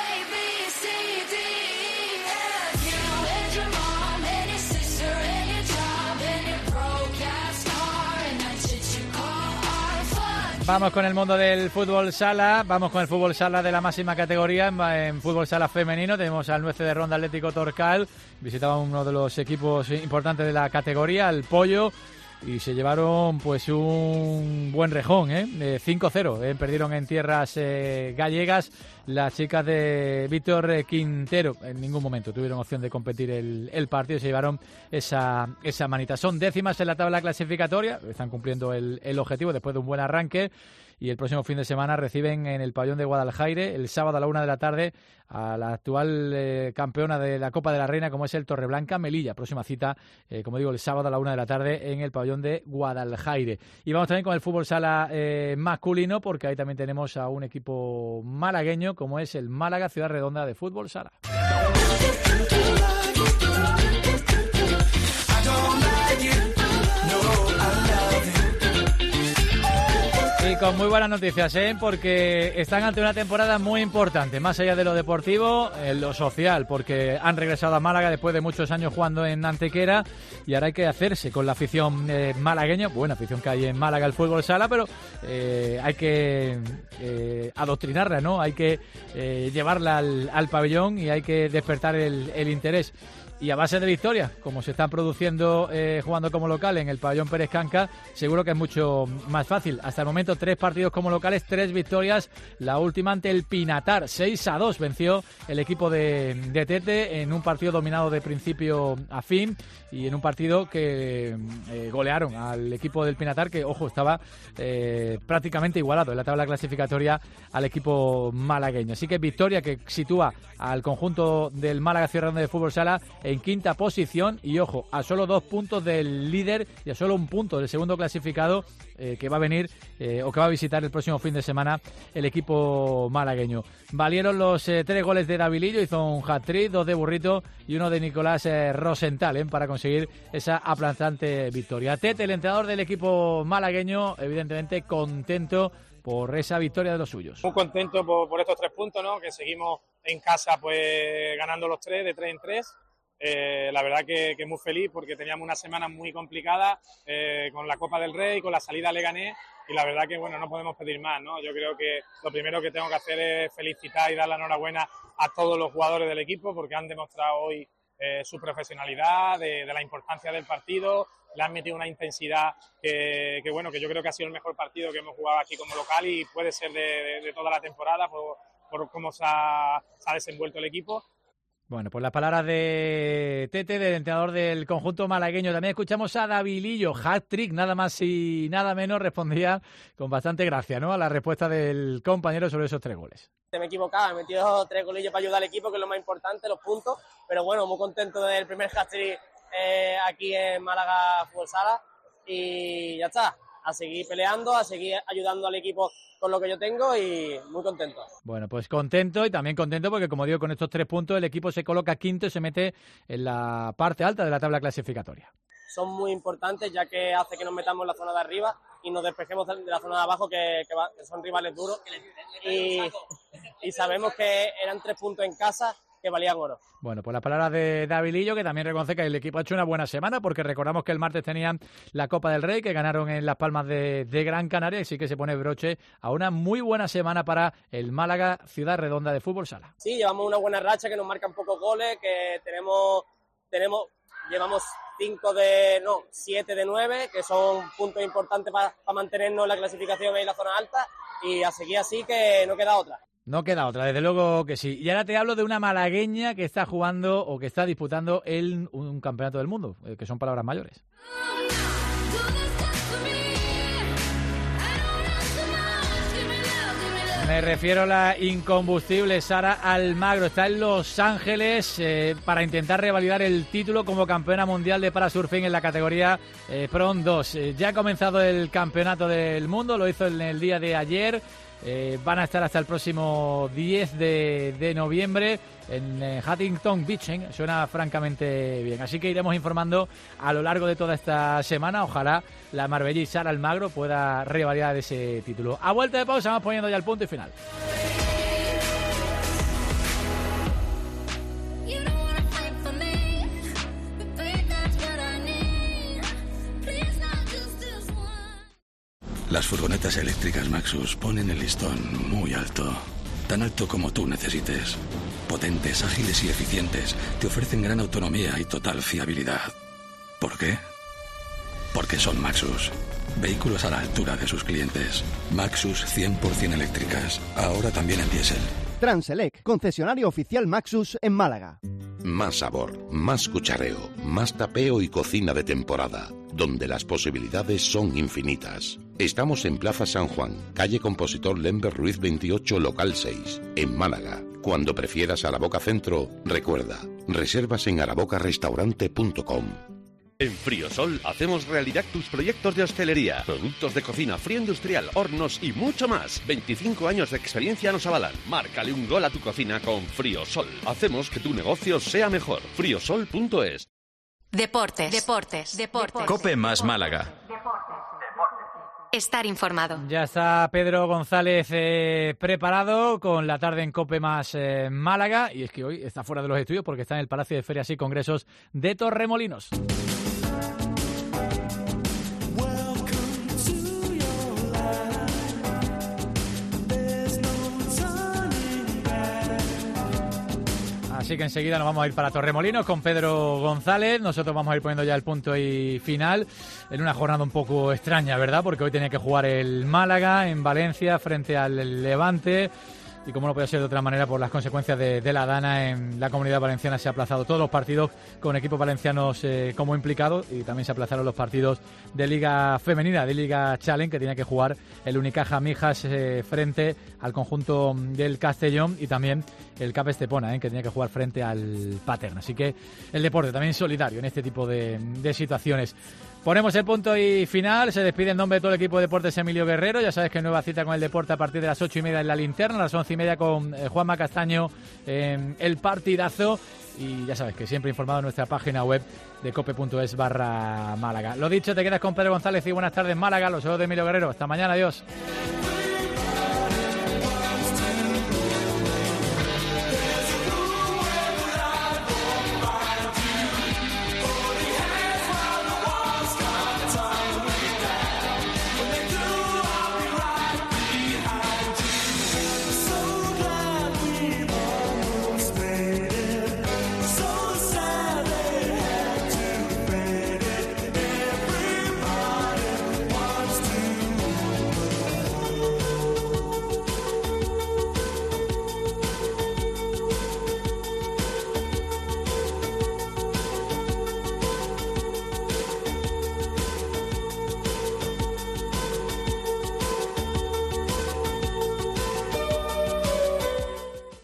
Speaker 3: Vamos con el mundo del fútbol sala, vamos con el fútbol sala de la máxima categoría, en, en fútbol sala femenino. Tenemos al Nuece de Ronda Atlético Torcal, visitaba uno de los equipos importantes de la categoría, el Pollo, y se llevaron pues un buen rejón, ¿eh? cinco cero, ¿eh? Perdieron en tierras eh, gallegas las chicas de Víctor Quintero. En ningún momento tuvieron opción de competir el, el partido y se llevaron esa, esa manita. Son décimas en la tabla clasificatoria, están cumpliendo el, el objetivo después de un buen arranque. Y el próximo fin de semana reciben en el pabellón de Guadaljaire, el sábado a la una de la tarde, a la actual eh, campeona de la Copa de la Reina, como es el Torreblanca Melilla. Próxima cita, eh, como digo, el sábado a la una de la tarde en el pabellón de Guadaljaire. Y vamos también con el fútbol sala eh, masculino, porque ahí también tenemos a un equipo malagueño, como es el Málaga Ciudad Redonda de fútbol sala. Y con muy buenas noticias, ¿eh? Porque están ante una temporada muy importante, más allá de lo deportivo, en lo social, porque han regresado a Málaga después de muchos años jugando en Antequera y ahora hay que hacerse con la afición eh, malagueña, buena afición que hay en Málaga el fútbol sala, pero eh, hay que eh, adoctrinarla, ¿no? Hay que eh, llevarla al, al pabellón y hay que despertar el, el interés. Y a base de victorias, como se están produciendo eh, jugando como local en el pabellón Pérez Canca, seguro que es mucho más fácil. Hasta el momento tres partidos como locales, tres victorias. La última ante el Pinatar, seis a dos venció el equipo de, de Tete en un partido dominado de principio a fin y en un partido que eh, golearon al equipo del Pinatar, que, ojo, estaba eh, prácticamente igualado en la tabla clasificatoria al equipo malagueño. Así que victoria que sitúa al conjunto del Málaga Ciudad Redonda de fútbol sala en quinta posición y, ojo, a solo dos puntos del líder y a solo un punto del segundo clasificado eh, que va a venir eh, o que va a visitar el próximo fin de semana el equipo malagueño. Valieron los eh, tres goles de Davilillo, hizo un hat-trick, dos de Burrito y uno de Nicolás eh, Rosenthal eh, para conseguir esa aplastante victoria. Tete, el entrenador del equipo malagueño, evidentemente contento por esa victoria de los suyos.
Speaker 15: Muy contento por, por estos tres puntos, ¿no? Que seguimos en casa pues ganando los tres, de tres en tres. Eh, la verdad que, que muy feliz porque teníamos una semana muy complicada eh, con la Copa del Rey, con la salida a Leganés y la verdad que bueno, no podemos pedir más, ¿no? Yo creo que lo primero que tengo que hacer es felicitar y dar la enhorabuena a todos los jugadores del equipo porque han demostrado hoy eh, su profesionalidad, de, de la importancia del partido, le han metido una intensidad que, que bueno, que yo creo que ha sido el mejor partido que hemos jugado aquí como local y puede ser de, de, de toda la temporada por, por cómo se ha, se ha desenvuelto el equipo.
Speaker 3: Bueno, pues las palabras de Tete, del entrenador del conjunto malagueño. También escuchamos a Davilillo, hat-trick, nada más y nada menos, respondía con bastante gracia, ¿no?, a la respuesta del compañero sobre esos tres goles.
Speaker 16: Me equivocaba, he metido tres golillos para ayudar al equipo, que es lo más importante, los puntos, pero bueno, muy contento del primer hat-trick eh, aquí en Málaga Fútbol Sala, y ya está, a seguir peleando, a seguir ayudando al equipo con lo que yo tengo y muy contento.
Speaker 3: Bueno, pues contento y también contento porque, como digo, con estos tres puntos el equipo se coloca quinto y se mete en la parte alta de la tabla clasificatoria.
Speaker 16: Son muy importantes, ya que hace que nos metamos en la zona de arriba y nos despejemos de la zona de abajo, que, que, va, que son rivales duros, y, y sabemos que eran tres puntos en casa que valían oro.
Speaker 3: Bueno, pues las palabras de Davilillo, que también reconoce que el equipo ha hecho una buena semana, porque recordamos que el martes tenían la Copa del Rey, que ganaron en Las Palmas de, de Gran Canaria, y sí que se pone broche a una muy buena semana para el Málaga Ciudad Redonda de Fútbol Sala.
Speaker 16: Sí, llevamos una buena racha, que nos marcan pocos goles, que tenemos, tenemos llevamos cinco de, no, siete de nueve, que son puntos importantes para pa mantenernos en la clasificación y en la zona alta, y a seguir así, que no queda otra.
Speaker 3: No queda otra, desde luego que sí. Y ahora te hablo de una malagueña que está jugando o que está disputando el, un campeonato del mundo, que son palabras mayores. Me refiero a la incombustible Sara Almagro. Está en Los Ángeles eh, para intentar revalidar el título como campeona mundial de parasurfing en la categoría eh, Prom dos. Eh, ya ha comenzado el campeonato del mundo, lo hizo en el día de ayer. Eh, van a estar hasta el próximo diez de, de noviembre en eh, Huntington Beach, ¿eh? Suena francamente bien, así que iremos informando a lo largo de toda esta semana. Ojalá la marbellí Sara Almagro pueda revalidar ese título. A vuelta de pausa vamos poniendo ya el punto y final.
Speaker 17: Las furgonetas eléctricas Maxus ponen el listón muy alto. Tan alto como tú necesites. Potentes, ágiles y eficientes. Te ofrecen gran autonomía y total fiabilidad. ¿Por qué? Porque son Maxus. Vehículos a la altura de sus clientes. Maxus cien por ciento eléctricas. Ahora también en diésel.
Speaker 18: Transelec, concesionario oficial Maxus en Málaga.
Speaker 19: Más sabor, más cuchareo, más tapeo y cocina de temporada, donde las posibilidades son infinitas. Estamos en Plaza San Juan, calle Compositor Lember Ruiz veintiocho, local seis, en Málaga. Cuando prefieras Araboca Centro, recuerda, reservas en araboca restaurante punto com.
Speaker 12: En Friosol hacemos realidad tus proyectos de hostelería, productos de cocina, frío industrial, hornos y mucho más. veinticinco años de experiencia nos avalan. Márcale un gol a tu cocina con Friosol. Hacemos que tu negocio sea mejor. friosol punto es.
Speaker 11: Deportes, deportes, deportes.
Speaker 20: Cope más Málaga.
Speaker 11: Estar informado.
Speaker 3: Ya está Pedro González eh, preparado con la tarde en Cope más eh, Málaga, y es que hoy está fuera de los estudios porque está en el Palacio de Ferias y Congresos de Torremolinos. Así que enseguida nos vamos a ir para Torremolinos con Pedro González. Nosotros vamos a ir poniendo ya el punto y final en una jornada un poco extraña, ¿verdad? Porque hoy tenía que jugar el Málaga en Valencia frente al Levante. Y como no puede ser de otra manera, por las consecuencias de, de la Dana en la Comunidad Valenciana se ha aplazado todos los partidos con equipos valencianos eh, como implicados, y también se aplazaron los partidos de Liga Femenina, de Liga Challenge, que tenía que jugar el Unicaja Mijas eh, frente al conjunto del Castellón, y también el Cap Estepona, eh, que tenía que jugar frente al Paterna. Así que el deporte también solidario en este tipo de, de situaciones. Ponemos el punto y final. Se despide en nombre de todo el equipo de Deportes Emilio Guerrero. Ya sabes que nueva cita con el deporte a partir de las ocho y media en la linterna, a las once y media con eh, Juanma Castaño en eh, el partidazo. Y ya sabes que siempre informado en nuestra página web de cope punto es barra Málaga. Lo dicho, te quedas con Pedro González y buenas tardes Málaga. Los saludos de Emilio Guerrero. Hasta mañana, adiós.